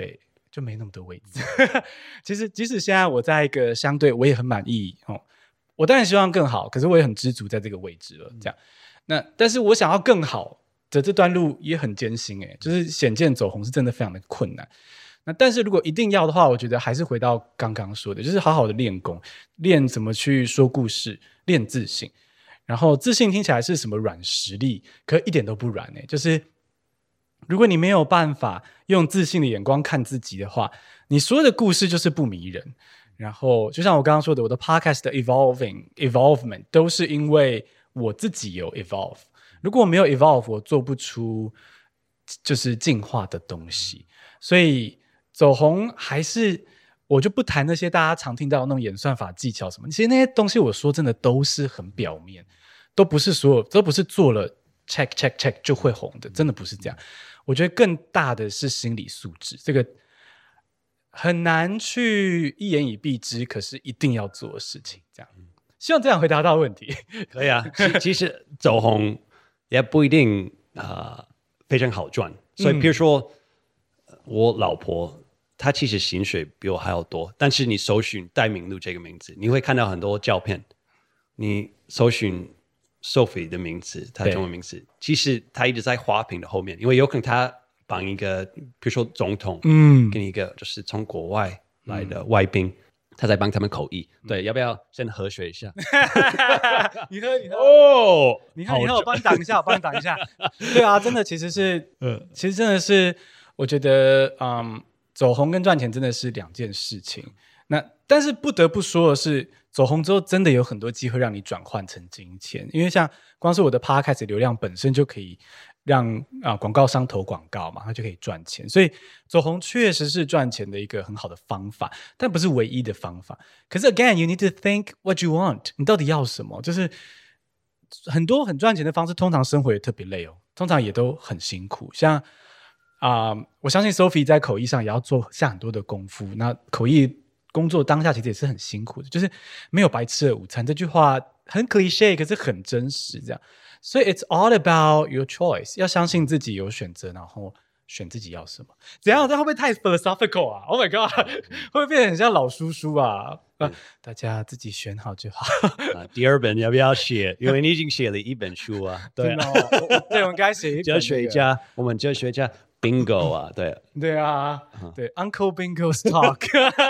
就没那么多位置。其实即使现在我在一个相对我也很满意哦，我当然希望更好，可是我也很知足在这个位置了。这样，那但是我想要更好的这段路也很艰辛诶，就是显见走红是真的非常的困难。那但是如果一定要的话，我觉得还是回到刚刚说的，就是好好的练功，练怎么去说故事，练自信。然后自信听起来是什么软实力，可一点都不软诶，就是如果你没有办法用自信的眼光看自己的话，你所有的故事就是不迷人。然后就像我刚刚说的，我的 podcast 的 evolving evolvement 都是因为我自己有 evolve。如果我没有 evolve， 我做不出就是进化的东西。所以走红还是我就不谈那些大家常听到的那种演算法技巧什么，其实那些东西我说真的都是很表面，都不是所有都不是做了 check check check 就会红的，真的不是这样。我觉得更大的是心理素质，这个很难去一言以蔽之，可是一定要做的事情。这样，希望这样回答到问题。 可以啊，其其实走红也不一定、呃、非常好赚。所以，比如说、嗯、我老婆她其实薪水比我还要多，但是你搜寻戴明路这个名字，你会看到很多照片。你搜寻 Sophie 的名字，她的中文名字，其实她一直在花瓶的后面，因为有可能她帮一个，比如说总统，嗯，跟一个就是从国外来的外宾，嗯、他在帮他们口译。嗯、对，要不要先喝水一下？ 你喝，你喝哦， 你喝，你喝，我帮你挡一下，我帮你挡一下。对啊，真的，其实是，呃，其实真的是，我觉得，嗯，走红跟赚钱真的是两件事情。那但是不得不说的是，走红之后真的有很多机会让你转换成金钱，因为像光是我的 podcast 流量本身就可以让啊广告商投广告嘛，它就可以赚钱，所以走红确实是赚钱的一个很好的方法，但不是唯一的方法。可是 again you need to think what you want， 你到底要什么？就是很多很赚钱的方式，通常生活也特别累哦，通常也都很辛苦。像啊、呃，我相信 Sophie 在口译上也要做下很多的功夫，那口译工作当下其实也是很辛苦的，就是没有白吃的午餐这句话很 cliché， 可是很真实这样。所以 it's all about your choice， 要相信自己有选择，然后选自己要什么。怎样？这会不会太 philosophical 啊 ？Oh my god， 会不会变得很像老叔叔啊？啊大家自己选好就好。 啊、第二本要不要写？因为你已经写了一本书啊。对啊， 哦、对，我们该写一本、那個、 哲学家，我们哲学家 Bingo 啊，对， 对啊，对、uh huh. Uncle Bingo's Talk 。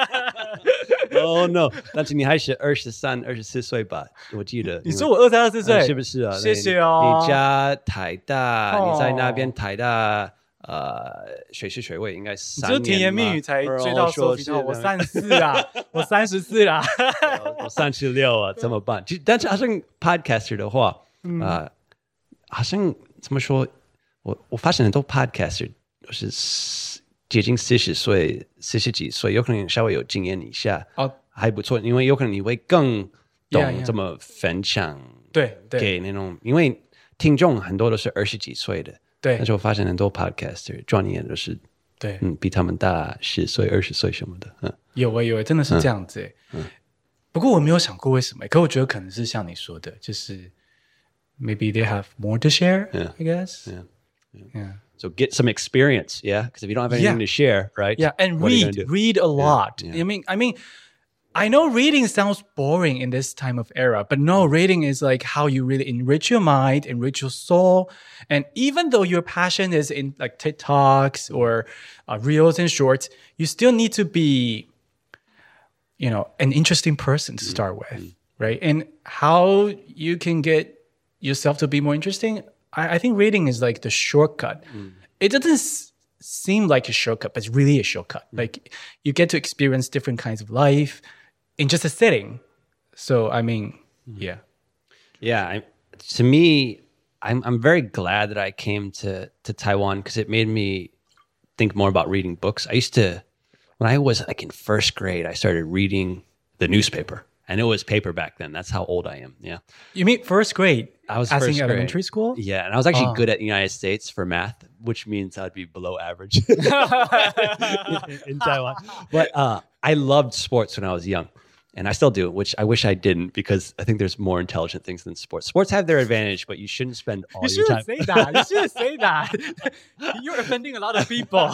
Oh no！ 但是你还是二十三、二十四岁吧？我记得。 你说我二三、二四岁， 是不是啊？ 谢谢哦。 你家台大，哦、你在那边台大，呃，学士学位应该三年。 你就甜言蜜语才追到说，我三十四啊，我三十四啦， 我三十六啊，怎么办？但是好像 podcaster 的话，啊、嗯呃，好像怎么说？我我发现很多 podcaster 都是接近四十岁、四十几岁，有可能稍微有经验一下，哦，还不错，因为有可能你会更懂怎么分享， 对， 给那种，因为听众很多都是二十几岁的， 对， 但是我发现很多 podcaster 专业都是， 对， 嗯，比他们大十岁、二十岁什么的，嗯， 有诶有诶，真的是这样子诶。嗯，不过我没有想过为什么，可我觉得可能是像你说的，就是 maybe they have more to share, yeah. I guess. Yeah. Yeah. yeah. So get some experience, yeah? Because if you don't have anything yeah. to share, right? Yeah, and read, read a lot. Yeah. Yeah. I mean, I mean, I know reading sounds boring in this time of era, but no, reading is like how you really enrich your mind, enrich your soul. And even though your passion is in like TikToks or uh, reels and shorts, you still need to be, you know, an interesting person to start with, mm-hmm. right? And how you can get yourself to be more interesting, I, I think reading is like the shortcut. Mm. It doesn't s- seem like a shortcut, but it's really a shortcut. Mm. Like you get to experience different kinds of life in just a setting. So, I mean, mm. yeah. Yeah, I, to me, I'm I'm very glad that I came to, to Taiwan because it made me think more about reading books. I used to, when I was like in first grade, I started reading the newspaper. And it was paper back then. That's how old I am. Yeah. You mean first grade? I was as first in grade. Elementary school? Yeah. And I was actually oh. good at the United States for math, which means I'd be below average in, in Taiwan. But uh, I loved sports when I was young. And I still do, which I wish I didn't because I think there's more intelligent things than sports. Sports have their advantage, but you shouldn't spend all You your time. shouldn't say that. You shouldn't say that. You're offending a lot of people.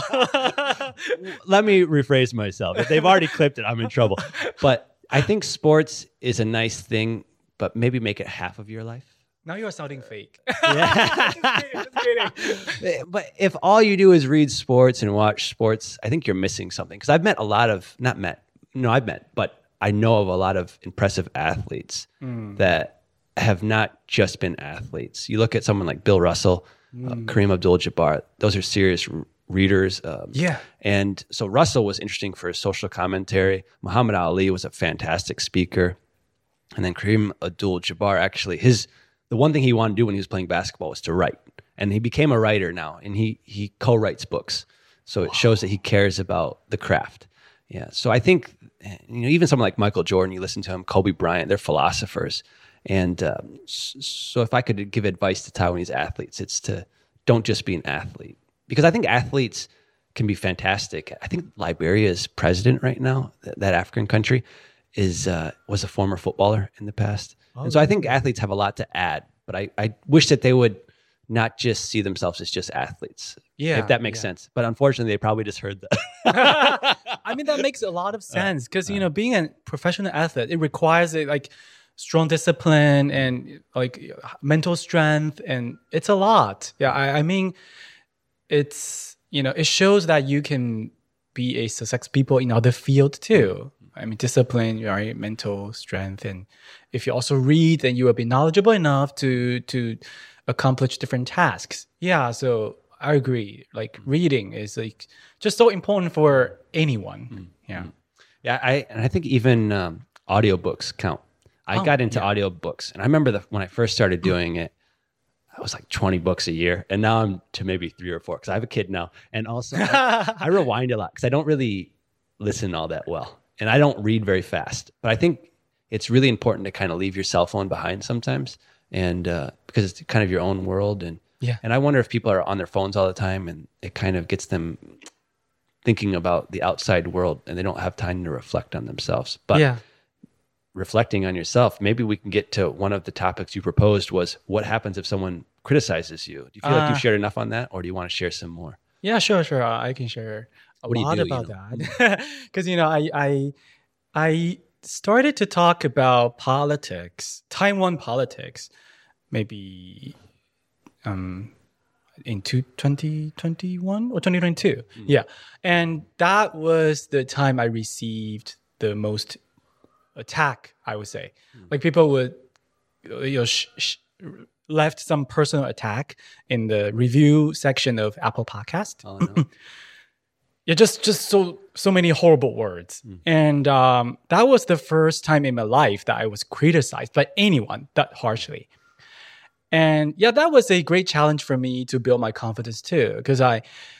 Let me rephrase myself. If they've already clipped it, I'm in trouble. But I think sports is a nice thing, but maybe make it half of your life. Now you're sounding fake. Yeah. Just kidding, just kidding. But if all you do is read sports and watch sports, I think you're missing something. Because I've met a lot of, not met, no, I've met, but I know of a lot of impressive athletes mm. that have not just been athletes. You look at someone like Bill Russell, mm. uh, Kareem Abdul-Jabbar, those are serious r- readers. Um, yeah. And so Russell was interesting for his social commentary. Muhammad Ali was a fantastic speaker. And then Kareem Abdul-Jabbar, actually, his the one thing he wanted to do when he was playing basketball was to write. And he became a writer now, and he he co-writes books. So it wow. shows that he cares about the craft. Yeah. So I think, you know, even someone like Michael Jordan, you listen to him, Kobe Bryant, they're philosophers. And um, so if I could give advice to Taiwanese athletes, it's to don't just be an athlete. Because I think athletes can be fantastic. I think Liberia's president right now, that, that African country, is uh, was a former footballer in the past. Oh, and so I think athletes have a lot to add. But I, I wish that they would not just see themselves as just athletes. Yeah, if that makes yeah. sense. But unfortunately, they probably just heard that. I mean, that makes a lot of sense because, uh, you know, being a professional athlete, it requires a, like strong discipline and like mental strength. And it's a lot. Yeah, I, I mean, it's, you know, it shows that you can be a success people in other field too. I mean, discipline, right? Mental strength. And if you also read, then you will be knowledgeable enough to to accomplish different tasks. Yeah, so I agree. Like reading is like just so important for anyone. Mm-hmm. Yeah. Yeah, I and I think even um, audiobooks count. I oh, got into yeah. audiobooks. And I remember the, when I first started doing it, I was like twenty books a year. And now I'm to maybe three or four because I have a kid now. And also I, I rewind a lot because I don't really listen all that well. And I don't read very fast. But I think it's really important to kind of leave your cell phone behind sometimes. And uh, because it's kind of your own world. And yeah. and I wonder if people are on their phones all the time and it kind of gets them thinking about the outside world and they don't have time to reflect on themselves. But yeah. reflecting on yourself, maybe we can get to one of the topics you proposed was what happens if someone criticizes you? Do you feel uh, like you've shared enough on that or do you want to share some more? Yeah, sure, sure. Uh, I can share a what lot do you do, about you know? that. Because, you know, I, I, I started to talk about politics, Taiwan politics, maybe um, in twenty twenty-one or twenty twenty-two. Mm. Yeah. And that was the time I received the most attack, I would say. Mm. Like people would, you know, sh- sh- left some personal attack in the review section of Apple Podcast. Oh, no. Yeah, just just so so many horrible words. Mm. And um, that was the first time in my life that I was criticized by anyone that harshly. And yeah, that was a great challenge for me to build my confidence too, because I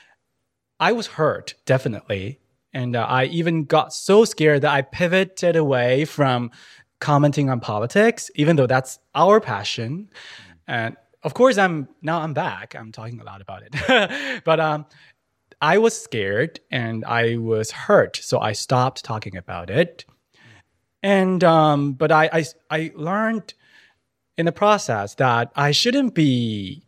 I was hurt, definitely. And uh, I even got so scared that I pivoted away from commenting on politics, even though that's our passion. Mm. And of course, I'm now I'm back. I'm talking a lot about it. But um, I was scared and I was hurt, so I stopped talking about it. And um, but I, I I learned in the process that I shouldn't be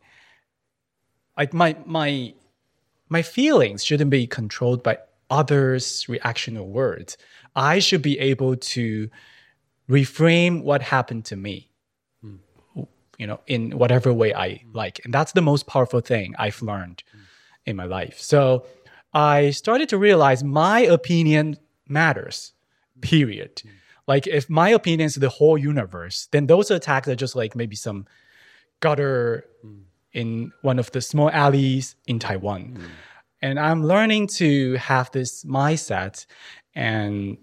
like my my my feelings shouldn't be controlled by others' reaction or words. I should be able to reframe what happened to me, mm. you know, in whatever way I mm. like. And that's the most powerful thing I've learned mm. in my life. So I started to realize my opinion matters, period. Mm. Like if my opinion is the whole universe, then those attacks are just like maybe some gutter mm. in one of the small alleys in Taiwan. Mm. And I'm learning to have this mindset, and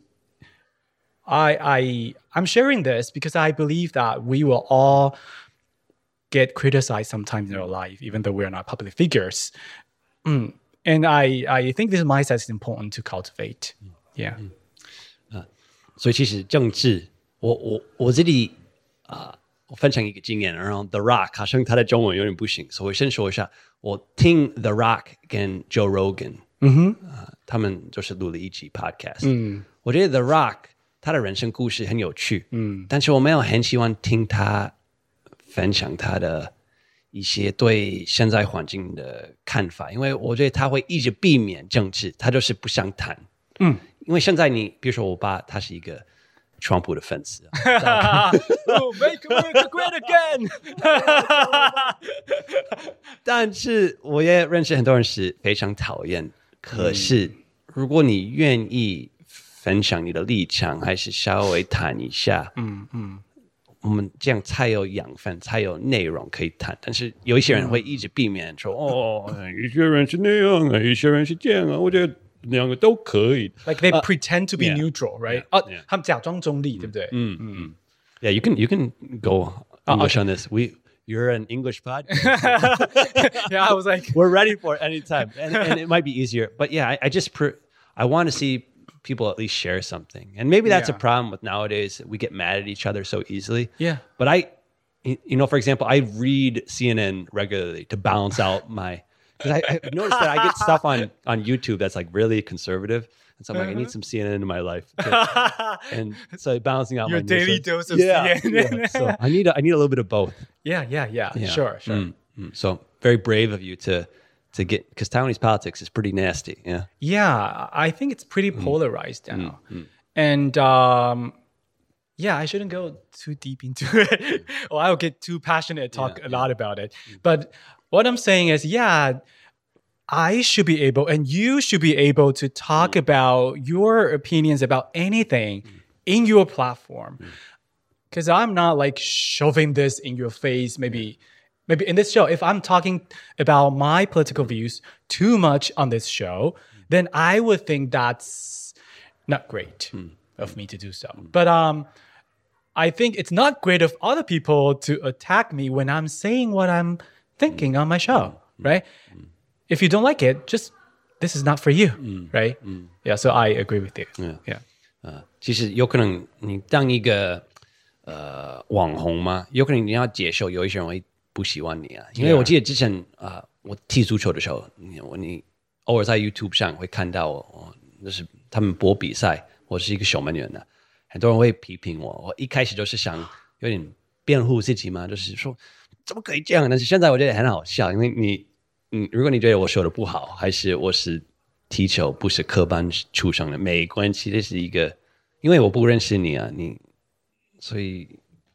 I, I, I'm sharing this because I believe that we will all get criticized sometimes in our life, even though we're not public figures. Mm. And I, I think this mindset is important to cultivate. Yeah. 嗯呃、所以其实政治，我我我这里啊、呃，我分享一个经验，然后 The Rock 好像他的中文有点不行，所以我先说一下，我听 The Rock 跟 Joe Rogan， 嗯哼，呃，他们就是录了一集 podcast， 嗯，我觉得 The Rock 他的人生故事很有趣， 嗯， 但是我没有很喜欢听他分享他的一些对现在环境的看法，因为我觉得他会一直避免政治，他就是不想谈。 嗯， 因为现在你，比如说我爸，他是一个川普的粉丝 ，Oh, Make America Great Again 。 但是我也认识很多人是非常讨厌。可是如果你愿意分享你的立场，还是稍微谈一下，嗯嗯，我们这样才有养分，才有内容可以谈。但是有一些人会一直避免说，哦，一些人是那样啊，一些人是这样啊，我觉得。两个都可以 ，like they、uh, pretend to be yeah, neutral, right? 啊、 yeah, yeah. ， 他们假装中立，对不对？ 嗯嗯 ，Yeah, you can you can go English、oh, okay. on this. We you're an English podcast. Yeah, I was like, we're ready for it anytime, and, and it might be easier. But yeah, I, I just pre- I want to see people at least share something, and maybe that's yeah. a problem with nowadays. We get mad at each other so easily. Yeah, but I, you know, for example, I read C N N regularly to balance out my. Because I, I noticed that I get stuff on, on YouTube that's like really conservative. And so I'm like, uh-huh. I need some C N N in my life. To, and so balancing out your my daily news. dose of yeah, C N N. Yeah. So I need, a, I need a little bit of both. Yeah, yeah, yeah. yeah. Sure, sure. Mm-hmm. So very brave of you to, to get, because Taiwanese politics is pretty nasty. Yeah. Yeah, I think it's pretty polarized mm. now. Mm. And um, yeah, I shouldn't go too deep into it. Or I'll get too passionate, talk yeah, a lot yeah. about it. But what I'm saying is, yeah, I should be able, and you should be able to talk mm. about your opinions about anything mm. in your platform. Because mm. I'm not like shoving this in your face. Maybe, maybe in this show, if I'm talking about my political views too much on this show, mm. then I would think that's not great mm. of me to do so. Mm. But um, I think it's not great of other people to attack me when I'm saying what I'm thinking mm. on my show, mm. right? Mm. If you don't like it, just this is not for you, mm. right? Mm. Yeah, so I agree with you. Yeah, yeah. 呃，其实有可能你当一个呃网红嘛，有可能你要接受有一些人会不喜欢你啊。因为我记得之前啊、呃，我踢足球的时候，你我你偶尔在 YouTube 上会看到我，就是他们播比赛，我是一个守门员的，很多人会批评我。我一开始就是想有点辩护自己嘛，就是说怎么可以这样？但是现在我觉得很好笑，因为你。嗯，如果你觉得我说的不好，还是我是踢球不是科班出身的，没关系，这是一个，因为我不认识你啊，你，所以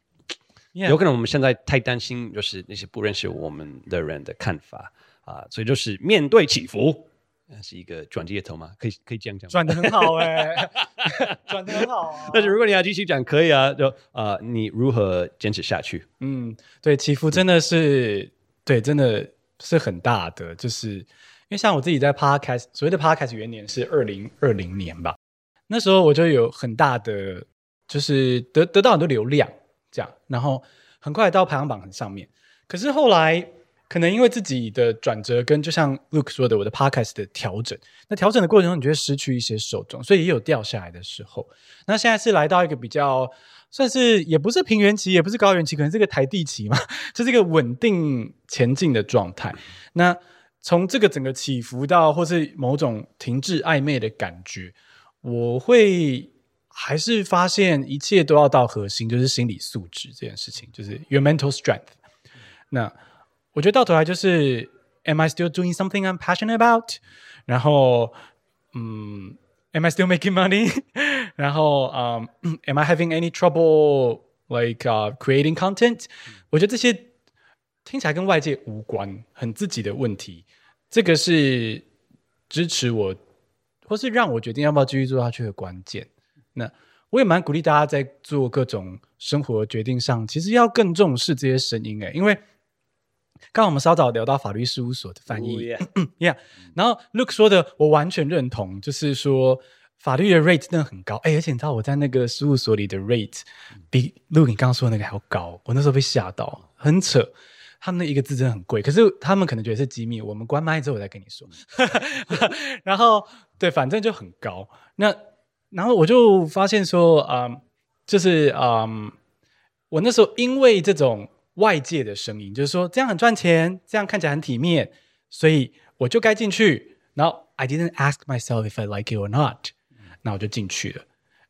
yeah. 有可能我们现在太担心，就是那些不认识我们的人的看法啊，所以就是面对起伏，是一个转接头吗？可以可以这样讲吗？ 转得很好哎、欸，转得很好啊。 但是如果你要继续讲，可以啊，就啊、呃，你如何坚持下去？ 嗯，对，起伏真的是，对，真的。是很大的，就是因为像我自己在 podcast 所谓的 podcast 元年是二零二零年吧，那时候我就有很大的就是得得到很多流量这样，然后很快到排行榜很上面。可是后来可能因为自己的转折跟就像 Luke 说的我的 podcast 的调整，那调整的过程中你就会失去一些受众，所以也有掉下来的时候。那现在是来到一个比较算是也不是平原期也不是高原期，可能是个台地期嘛，就是一个稳定前进的状态。那从这个整个起伏到或是某种停滞暧昧的感觉，我会还是发现一切都要到核心，就是心理素质这件事情，就是 your mental strength。 那我觉得到头来就是 am I still doing something I'm passionate about， 然后嗯Am I still making money? 然后、um, Am I having any trouble like、uh, creating content? 我觉得这些听起来跟外界无关，很自己的问题，这个是支持我或是让我决定要不要继续做下去的关键。那我也蛮鼓励大家在做各种生活决定上其实要更重视这些声音耶，因为刚刚我们稍早聊到法律事务所的翻译、oh, yeah. yeah. 然后 Luke 说的我完全认同，就是说法律的 rate 真的很高，而且你知道我在那个事务所里的 rate 比 Luke 你刚刚说的那个还要高，我那时候被吓到，很扯，他们那一个字真的很贵，可是他们可能觉得是机密，我们关麦之后我再跟你说然后对，反正就很高。那然后我就发现说、嗯、就是、嗯、我那时候因为这种外界的声音，就是说这样很赚钱，这样看起来很体面，所以我就该进去，然后 I didn't ask myself if I like it or not， 那我就进去了。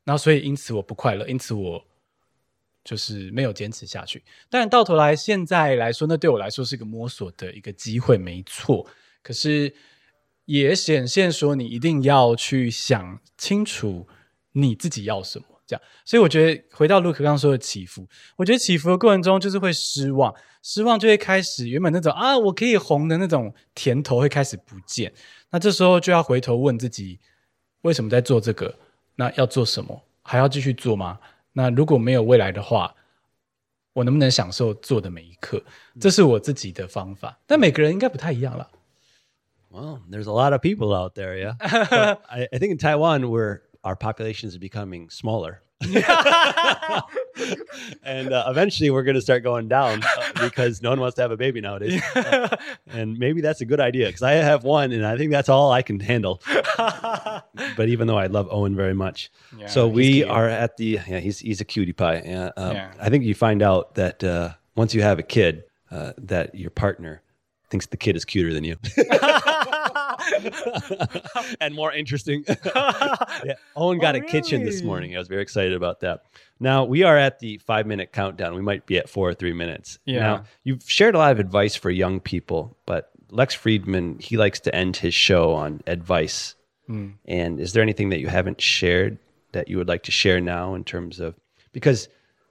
然后所以因此我不快乐，因此我就是没有坚持下去。当然到头来现在来说，那对我来说是个摸索的一个机会，没错。可是也显现说你一定要去想清楚你自己要什么，这样。所以我觉得回到Luke刚刚说的起伏，我觉得起伏的过程中就是会失望，失望就会开始原本那种啊我可以红的那种甜头会开始不见。那这时候就要回头问自己，为什么在做这个？那要做什么？还要继续做吗？那如果没有未来的话，我能不能享受做的每一刻？这是我自己的方法，但每个人应该不太一样啦。 Well, there's a lot of people out there, yeah. But I, I think in Taiwan, where our population is becoming smaller. And uh, eventually we're going to start going down uh, because no one wants to have a baby nowadays. Uh, and maybe that's a good idea because I have one and I think that's all I can handle. But even though I love Owen very much. Yeah, so we are at the, yeah, he's, he's a cutie pie. Yeah, um, yeah. I think you find out that uh, once you have a kid, uh, that your partner thinks the kid is cuter than you. And more interesting. Yeah. Owen got oh, a really? kitchen this morning. I was very excited about that. Now, we are at the five-minute countdown. We might be at four or three minutes. Yeah. Now, you've shared a lot of advice for young people, but Lex Friedman, he likes to end his show on advice. Mm. And is there anything that you haven't shared that you would like to share now in terms of... Because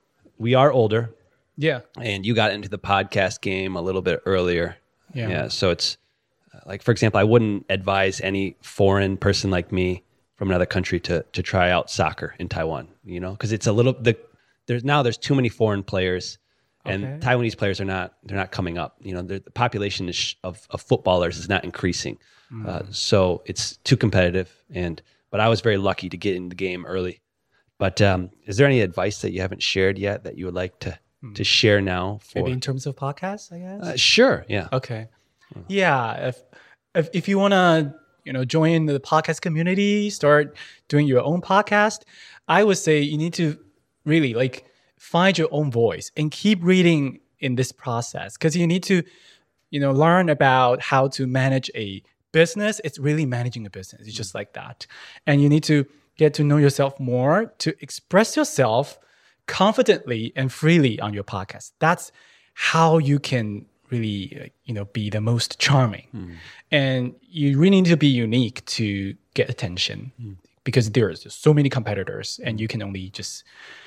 we are older. Yeah. And you got into the podcast game a little bit earlier. Yeah. yeah so it's... Like, for example, I wouldn't advise any foreign person like me from another country to to try out soccer in Taiwan, you know, because it's a little, the there's now there's too many foreign players and okay. Taiwanese players are not, they're not coming up. You know, the population is, of, of footballers is not increasing. Mm. Uh, so it's too competitive. And, but I was very lucky to get in the game early. But um, is there any advice that you haven't shared yet that you would like to, mm. to share now? For, Maybe in terms of podcasts, I guess? Uh, sure, yeah. Okay. Yeah, if if, if you want to, you know, join the podcast community, start doing your own podcast, I would say you need to really like find your own voice and keep reading in this process because you need to, you know, learn about how to manage a business. It's really managing a business. It's just like that. And you need to get to know yourself more to express yourself confidently and freely on your podcast. That's how you can really, you know, be the most charming. Mm. And you really need to be unique to get attention mm. because there's so many competitors and you can only just,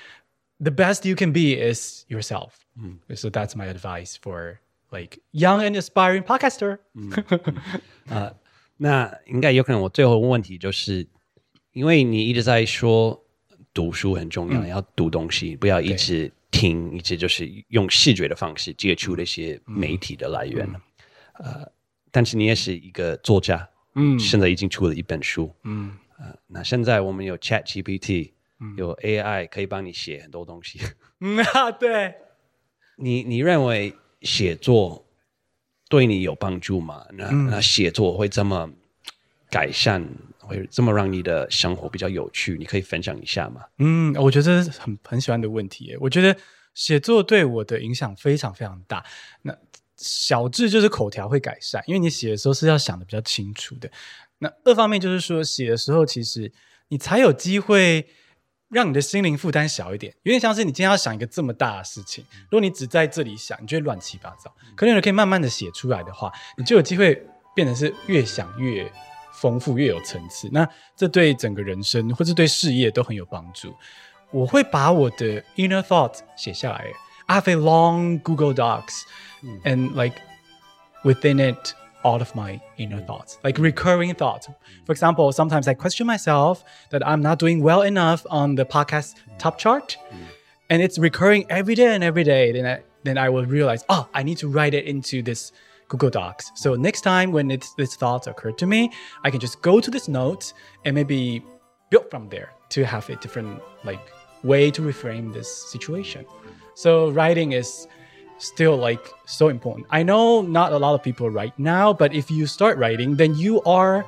the best you can be is yourself. Mm. So that's my advice for like young and aspiring podcaster. 呃，那应该有可能我最后的问题就是，因为你一直在说读书很重要，嗯、要读东西，不要一直听，一直就是用视觉的方式接触那些媒体的来源。嗯、呃，但是你也是一个作家，嗯，现在已经出了一本书，嗯，呃，那现在我们有 Chat G P T，、嗯、有 A I 可以帮你写很多东西。 嗯啊，对， 你你认为写作对你有帮助吗？那、嗯、那写作会这么改善，会这么让你的生活比较有趣？你可以分享一下吗？ 嗯，我觉得这是很很喜欢的问题耶。我觉得写作对我的影响非常非常大。那小至就是口条会改善，因为你写的时候是要想的比较清楚的。那二方面就是说，写的时候其实你才有机会让你的心灵负担小一点，有点像是你今天要想一个这么大的事情，如果你只在这里想，你就会乱七八糟。可是你可以慢慢的写出来的话，你就有机会变成是越想越丰富，越有层次。那这对整个人生或是对事业都很有帮助。我会把我的 inner thoughts 写下来。I have a long Google Docs and like within it all of my inner thoughts, like recurring thoughts. For example, sometimes I question myself that I'm not doing well enough on the podcast top chart. And it's recurring every day and every day. Then I, then I will realize, oh, I need to write it into this Google Docs. So next time when it's, these thoughts occur to me, I can just go to this note and maybe build from there to have a different like way to reframe this situation. So writing is still like so important. I know not a lot of people write now, but if you start writing, then you are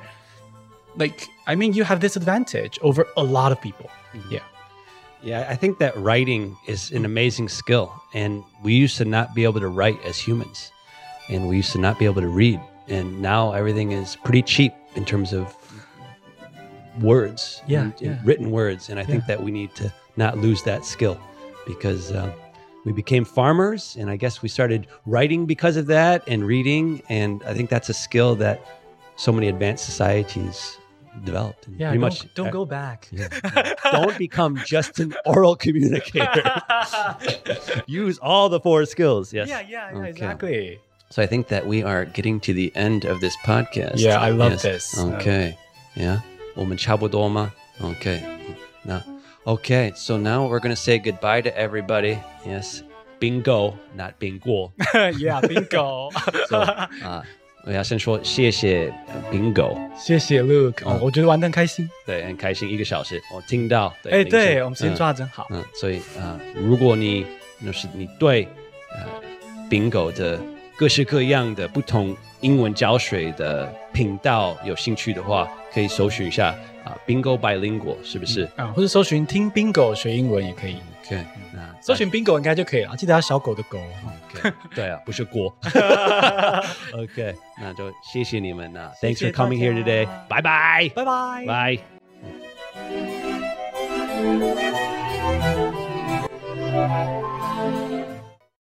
like, I mean, you have this advantage over a lot of people. Mm-hmm. Yeah. Yeah, I think that writing is an amazing skill. And we used to not be able to write as humans. And we used to not be able to read. And now everything is pretty cheap in terms of words, Yeah, and, and yeah. written words. And I think Yeah. that we need to not lose that skill because uh, we became farmers. And I guess we started writing because of that and reading. And I think that's a skill that so many advanced societies developed. And Yeah, pretty don't, much, don't uh, go back. yeah. Don't become just an oral communicator. Use all the four skills. Yes. Yeah, yeah, yeah, Okay. exactly. So I think that we are getting to the end of this podcast. Yeah, I love Yes. this. Okay. Yeah. 我们差不多吗? Okay. Now, okay. So now we're going to say goodbye to everybody. Yes. Bingo, not bingo. Yeah, bingo. So, 啊，我要先说谢谢呃 Bingo， 谢谢 Luke，、哦嗯我觉得玩得很开心。 对，很开心，一个小时，我听到，对， 哎， 铃声对我们时间嗯抓得真好。 嗯，所以啊、呃如果你就是你对呃 Bingo 的各式各样的不同英文教学的频道有兴趣的话，可以搜寻一下啊、Bingo Bilingual 是不是、 啊，或者搜寻听 bingo 学英文也可以， ？OK，那搜寻 bingo 应该就可以了。记得要小狗的狗。 OK，对啊，不是锅。OK，那就谢谢你们啊！Thanks 谢谢 for coming here 大家 today，拜拜， 拜拜。 拜。 拜。